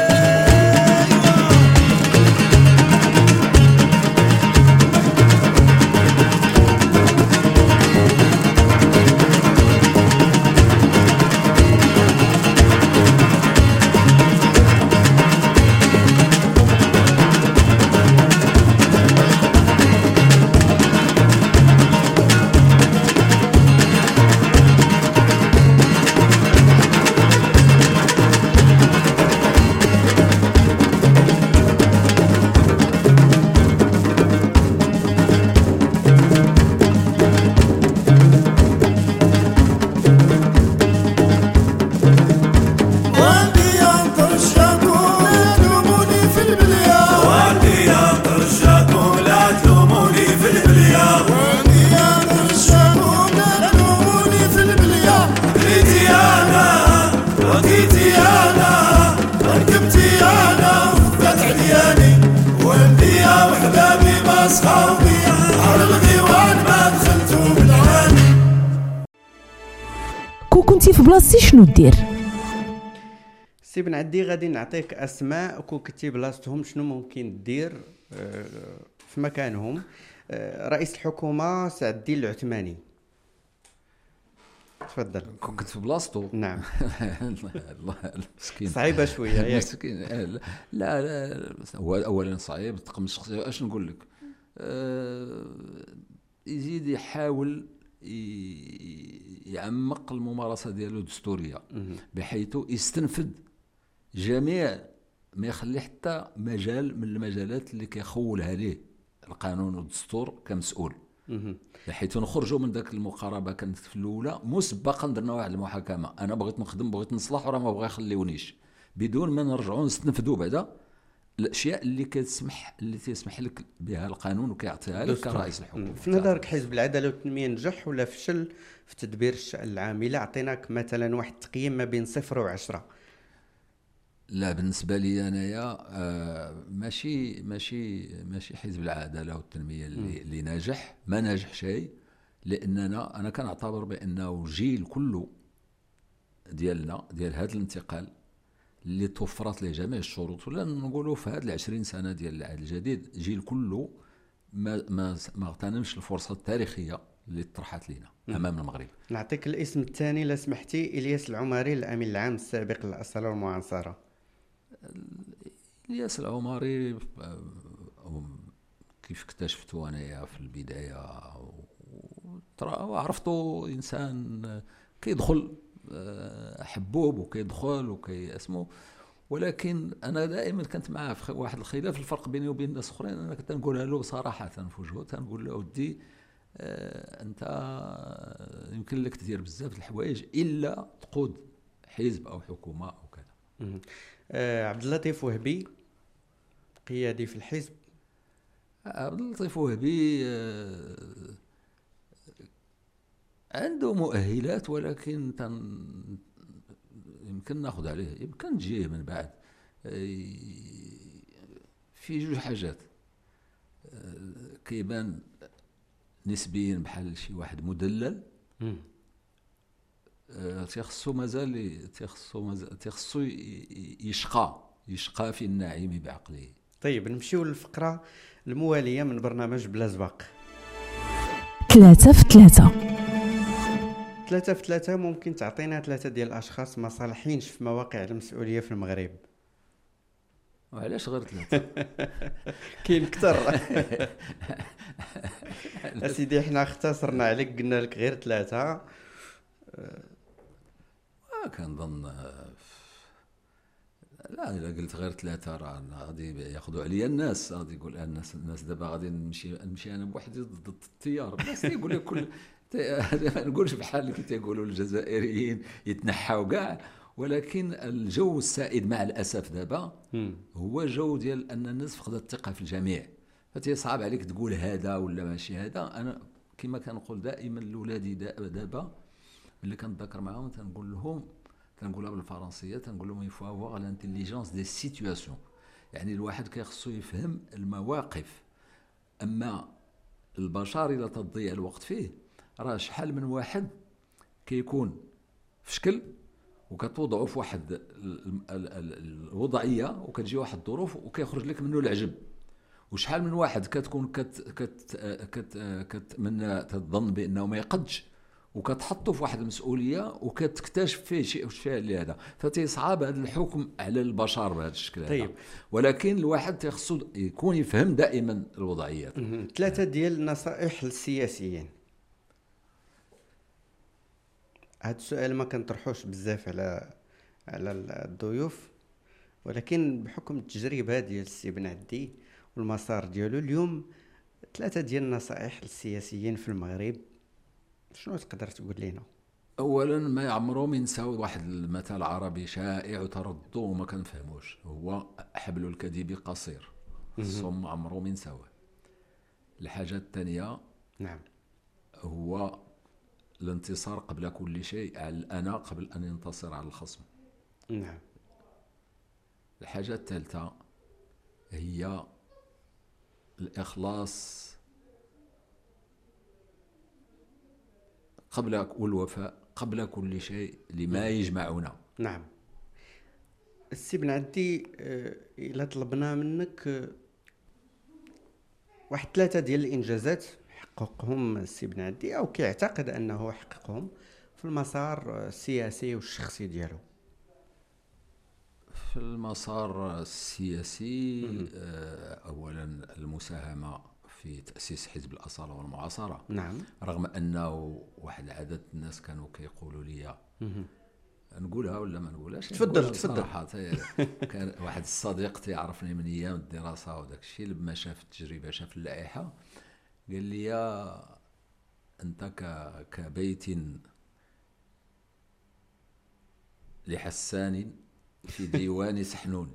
[SPEAKER 1] كون كنتي في بلاصتي شنو دير؟
[SPEAKER 2] سي بنعدي غادي نعطيك اسماء كون كنتي بلاصتهم شنو ممكن دير في مكانهم. رئيس الحكومه سعد الدين العثماني، تفضل.
[SPEAKER 3] كنت في بلاصتو؟
[SPEAKER 2] نعم.
[SPEAKER 3] الله المسكين
[SPEAKER 2] صعيبه شويه ياك.
[SPEAKER 3] مسكين. لا لا هو اولا صعيب الطقم الشخصي. اش نقول لك؟ أه يزيد يحاول يعمق الممارسه ديالو الدستوريه بحيث يستنفذ جميع ما يخلي حتى مجال من المجالات اللي كيخولها ليه القانون والدستور كمسؤول، بحيث نخرجوا من ذاك المقاربه كانت في الاولى مسبقا درنا واحد المحاكمه، انا بغيت نخدم بغيت نصلح وراه ما بغا يخليونيش، بدون ما نرجعوا نستنفذوا بعدا الاشياء اللي كتسمح اللي تسمح لك بها القانون وكيعطيها لك كرئيس الحكومه.
[SPEAKER 2] في نظرك حزب العداله والتنميه نجح ولا فشل في تدبير الشأن العام؟ الا عطيناك مثلا واحد التقييم ما بين صفر وعشرة.
[SPEAKER 3] لا بالنسبه لي انايا آه ماشي ماشي ماشي حزب العداله والتنميه اللي, اللي ناجح، ما ناجح شيء، لاننا انا كنعتبر بانه جيل كله ديالنا ديال هذا الانتقال اللي توفرت له جميع الشروط، ولا نقولوا في هذه العشرين سنه ديال العهد الجديد جيل كله ما ما ما اغتنمش الفرصه التاريخيه اللي طرحت لنا امام المغرب.
[SPEAKER 2] نعطيك الاسم الثاني الا سمحتي، الياس العمري الامين العام السابق للأصالة والمعنصرة.
[SPEAKER 3] الياس العمري كيف اكتشفته انايا في البدايه وعرفته انسان كيدخل حبوب وكيدخل وكيسمو، ولكن انا دائما كنت معاه في واحد الخلاف، الفرق بيني وبين الناس اخرين انا كنت نقولها له صراحه في وجهه، تنقول له ودي آه انت يمكن لك تدير بزاف الحوايج الا تقود حزب او حكومه او كذا.
[SPEAKER 2] آه عبد اللطيف وهبي قيادي في الحزب.
[SPEAKER 3] عبد اللطيف وهبي آه عنده مؤهلات، ولكن تن يمكن ناخذ عليه، يمكن تجيه من بعد في جوج حاجات. كيبان نسبيا بحال شي واحد مدلل، تيخصو مازال تيخصو مازال تيخصو يشقى يشقى في النعيم بعقله.
[SPEAKER 2] طيب نمشيو للفقره المواليه من برنامج بلا زباق.
[SPEAKER 1] ثلاثة في ثلاثة.
[SPEAKER 2] ثلاثة في ثلاثة ممكن تعطينا ثلاثة ديال الأشخاص ما صالحينش في مواقع المسؤولية في المغرب؟
[SPEAKER 3] وعلاش غير ثلاثة؟
[SPEAKER 2] كاين كثر. أسيدي حنا اختصرنا عليك قلنا لك غير ثلاثة.
[SPEAKER 3] آه كنظن لا إلا قلت غير ثلاثة راه غادي ياخذوا عليا الناس، غادي يقول الناس الناس دابا غادي نمشي نمشي أنا بوحدي ضد التيار. الناس تيقول لك كل ما نقولش بحال اللي كيقولوا الجزائريين يتنحاو كاع، ولكن الجو السائد مع الاسف دابا هو جو ديال ان الناس فقدت الثقه في الجميع، فتيصعب عليك تقول هذا ولا ماشي هذا. انا كما كنقول دائما لاولادي دابا اللي كنتذكر معاهم تنقول لهم تنقولها بالفرنسيه تنقول لهم يفوا افوار لانتيليجونس دي سيتوياسيون، يعني الواحد كيخصو يفهم المواقف. اما البشر الا تضيع الوقت فيه راه شحال من واحد كيكون في شكل وكتوضعوا في واحد الوضعيه وكتجي واحد الظروف وكيخرج لك منه العجب، وشحال من واحد كتكون كت كت كت كت من تظن بانه ما يقدش وكتحطه في واحد المسؤوليه وكتكتشف فيه شيء شيء اللي هذا، فتيصعب هذا الحكم على البشر بهذا الشكل هذا. طيب. ولكن الواحد تيخصو يكون يفهم دائما الوضعيات.
[SPEAKER 2] ثلاثه ديال النصائح للسياسيين. هذا السؤال ما كنطرحوش بزاف على على الضيوف، ولكن بحكم التجربه ديال السي بن عدي والمسار ديالو اليوم، ثلاثه ديال النصائح للسياسيين في المغرب شنو تقدر تقول لنا؟
[SPEAKER 3] اولا ما يعمرهم ينساو واحد المثل عربي شائع وتردوه وما كنفهموش، هو حبل الكذب قصير، الصم عمرهم ينساوه. الحاجه الثانيه
[SPEAKER 2] نعم
[SPEAKER 3] هو الانتصار قبل كل شيء على الأنا قبل أن ينتصر على الخصم.
[SPEAKER 2] نعم.
[SPEAKER 3] الحاجة الثالثة هي الإخلاص قبل والوفاء قبل كل شيء لما يجمعنا.
[SPEAKER 2] نعم. السي بن عدي إلا طلبنا منك واحد ثلاثة ديال الإنجازات حققهم السي بن عدي أو كيعتقد أنه حققهم في المسار السياسي والشخصي ديالو.
[SPEAKER 3] في المسار السياسي أولا المساهمة في تأسيس حزب الأصالة والمعاصرة.
[SPEAKER 2] نعم.
[SPEAKER 3] رغم أنه واحد عدد الناس كانوا كيقولوا لي نقولها ولا ما نقولهاش.
[SPEAKER 2] تفضل تفضل.
[SPEAKER 3] كان واحد الصديق تيعرفني من ايام الدراسه وداك الشيء، لما شاف التجربه شاف اللائحه قال لي يا انت كبيت لحسان في ديوان سحنون.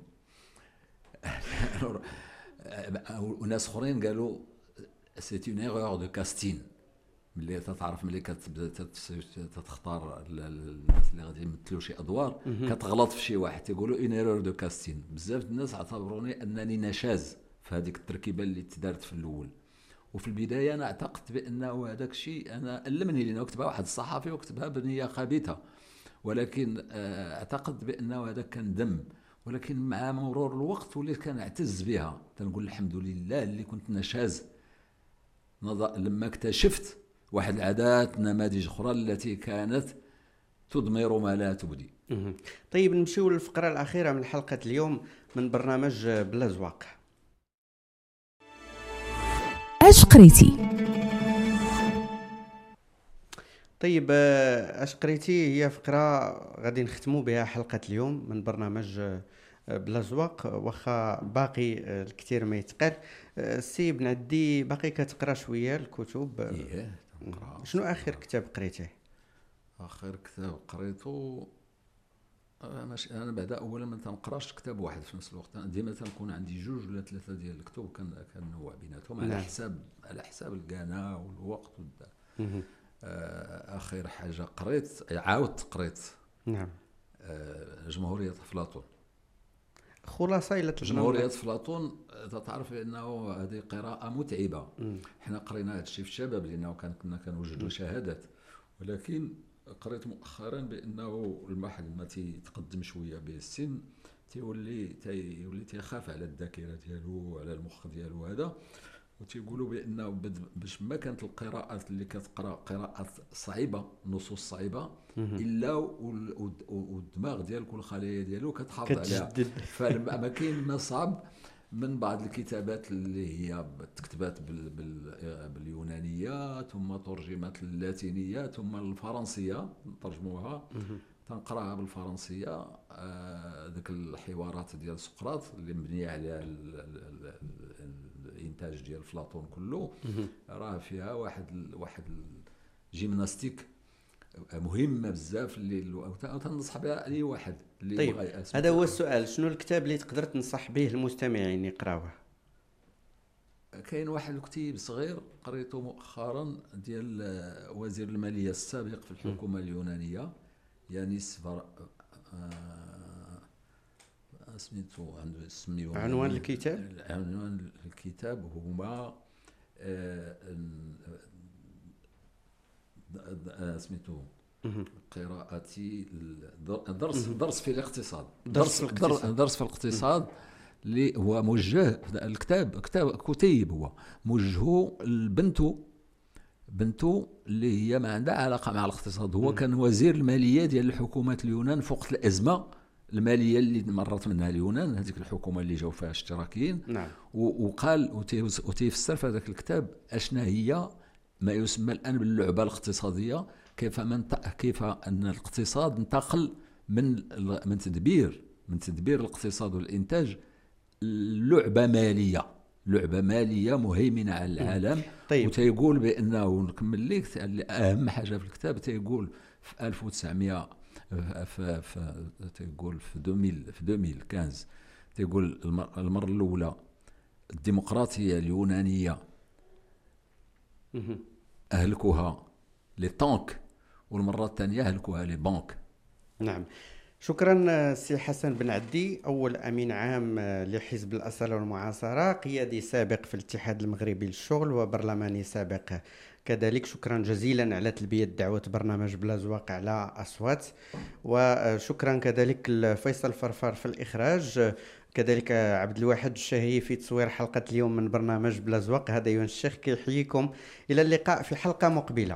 [SPEAKER 3] وناس اخرين قالوا سي اون ايغور دو كاستين، ملي تتعرف ملي كتبدا تختار الناس اللي غادي يمثلوا شي ادوار كتغلط في شي واحد تيقولوا اون ايرور دو كاستين. بزاف الناس اعتبروني انني نشاز في هذيك التركيبه اللي تدارت في الاول. وفي البدايه انا اعتقدت بانه هذاك الشيء انا المني لانه كتبها واحد الصحفي وكتبها بنيه خبيثه، ولكن اعتقد بانه هذا كان دم. ولكن مع مرور الوقت وليت كنعتز بها، تنقول الحمد لله اللي كنت نشاز لما اكتشفت واحد العادات نماذج اخرى التي كانت تضمر ما لا تبدي.
[SPEAKER 2] طيب نمشيو للفقره الاخيره من حلقه اليوم من برنامج بلا زواق.
[SPEAKER 1] اش قريتي؟
[SPEAKER 2] طيب اش قريتي هي فقره غادي نختموا بها حلقه اليوم من برنامج بلا زواق، واخا باقي الكثير ما يتقال. السي بن عدي باقي كتقرا شويه الكتب؟
[SPEAKER 3] ايه
[SPEAKER 2] شنو اخر كتاب قريتيه؟
[SPEAKER 3] اخر كتاب قريته انا انا بعدا اولا ما تنقراش كتاب واحد في نفس الوقت، ديما تنكون عندي جوج ولا ثلاثه ديال الكتب كنوع بيناتهم على حساب على حساب القناه والوقت والدار. اخر حاجه قريت عاودت قريت
[SPEAKER 2] نعم
[SPEAKER 3] جمهوريه افلاطون.
[SPEAKER 2] خلاصه الى
[SPEAKER 3] جمهوريه افلاطون تعرف انه هذه قراءه متعبه. احنا قرينا هذا الشيء في الشباب لانه كان كنا كنوجدوا شهادات، ولكن قريت مؤخرا بانه الواحد ما تيتقدم شويه بالسن تيولي تيولي تيخاف على الذاكره ديالو وعلى المخ ديالو هذا، وتيقولوا بانه باش ما كانت القراءات اللي كتقرا قراءات صعيبه نصوص صعيبه الا والدماغ ديالك والخلايا ديالو كتحافظ عليها. فما كاين ما صعب من بعض الكتابات اللي هي تكتبات بال بال باليونانيه ثم ترجمات اللاتينيه ثم الفرنسيه ترجموها تنقراها بالفرنسيه. ذاك الحوارات ديال سقراط اللي مبنيه على الانتاج ديال افلاطون كله راه فيها واحد واحد الجيمناستيك مهمه بزاف اللي تنصح بها اي واحد اللي
[SPEAKER 2] طيب
[SPEAKER 3] بغى يأسس.
[SPEAKER 2] هذا هو السؤال، شنو الكتاب اللي تقدر تنصح به المستمعين يقراوه؟
[SPEAKER 3] كاين واحد الكتيب صغير قريته مؤخرا ديال وزير الماليه السابق في الحكومه اليونانيه يانيس فر... آه... سميتو عنده اسم
[SPEAKER 2] عنوان الكتاب
[SPEAKER 3] عنوان الكتاب هما آه... آه... سميتو قراءتي درس درس في الاقتصاد درس درس, درس في الاقتصاد اللي هو موجه الكتاب كتاب كتيب هو موجهه لبنته بنته اللي هي ما عندها علاقه مع الاقتصاد. هو م. كان وزير الماليه ديال الحكومه اليونان في وقت الازمه الماليه اللي مرت منها اليونان، هذيك الحكومه اللي جاوا فيها اشتراكيين.
[SPEAKER 2] نعم.
[SPEAKER 3] وقال وتيفسر في هذاك الكتاب اشنا هي ما يسمى الان باللعبه الاقتصاديه، كيف من كيف ان الاقتصاد انتقل من من تدبير من تدبير الاقتصاد والانتاج لعبه ماليه لعبه ماليه مهيمنه على العالم.
[SPEAKER 2] طيب.
[SPEAKER 3] وتيقول بانه نكمل لك اهم حاجه في الكتاب تيقول في ألف وتسعمائة في في تيقول في ألفين في ألفين وخمسطاش تيقول المره الاولى الديمقراطيه اليونانيه اهلكوها لي طانك والمره الثانيه اهلكوها لي بنك.
[SPEAKER 2] نعم شكرا سي حسن بن عدي، أول أمين عام لحزب الأصالة والمعاصرة، قيادي سابق في الاتحاد المغربي للشغل وبرلماني سابق كذلك. شكرا جزيلا على تلبية دعوة برنامج بلا زواق على أصوات، وشكرا كذلك لفيصل فرفار في الإخراج، كذلك عبد الواحد الشهي في تصوير حلقة اليوم من برنامج بلا زواق. هذا يونس الشيخ كيحييكم إلى اللقاء في حلقة مقبلة.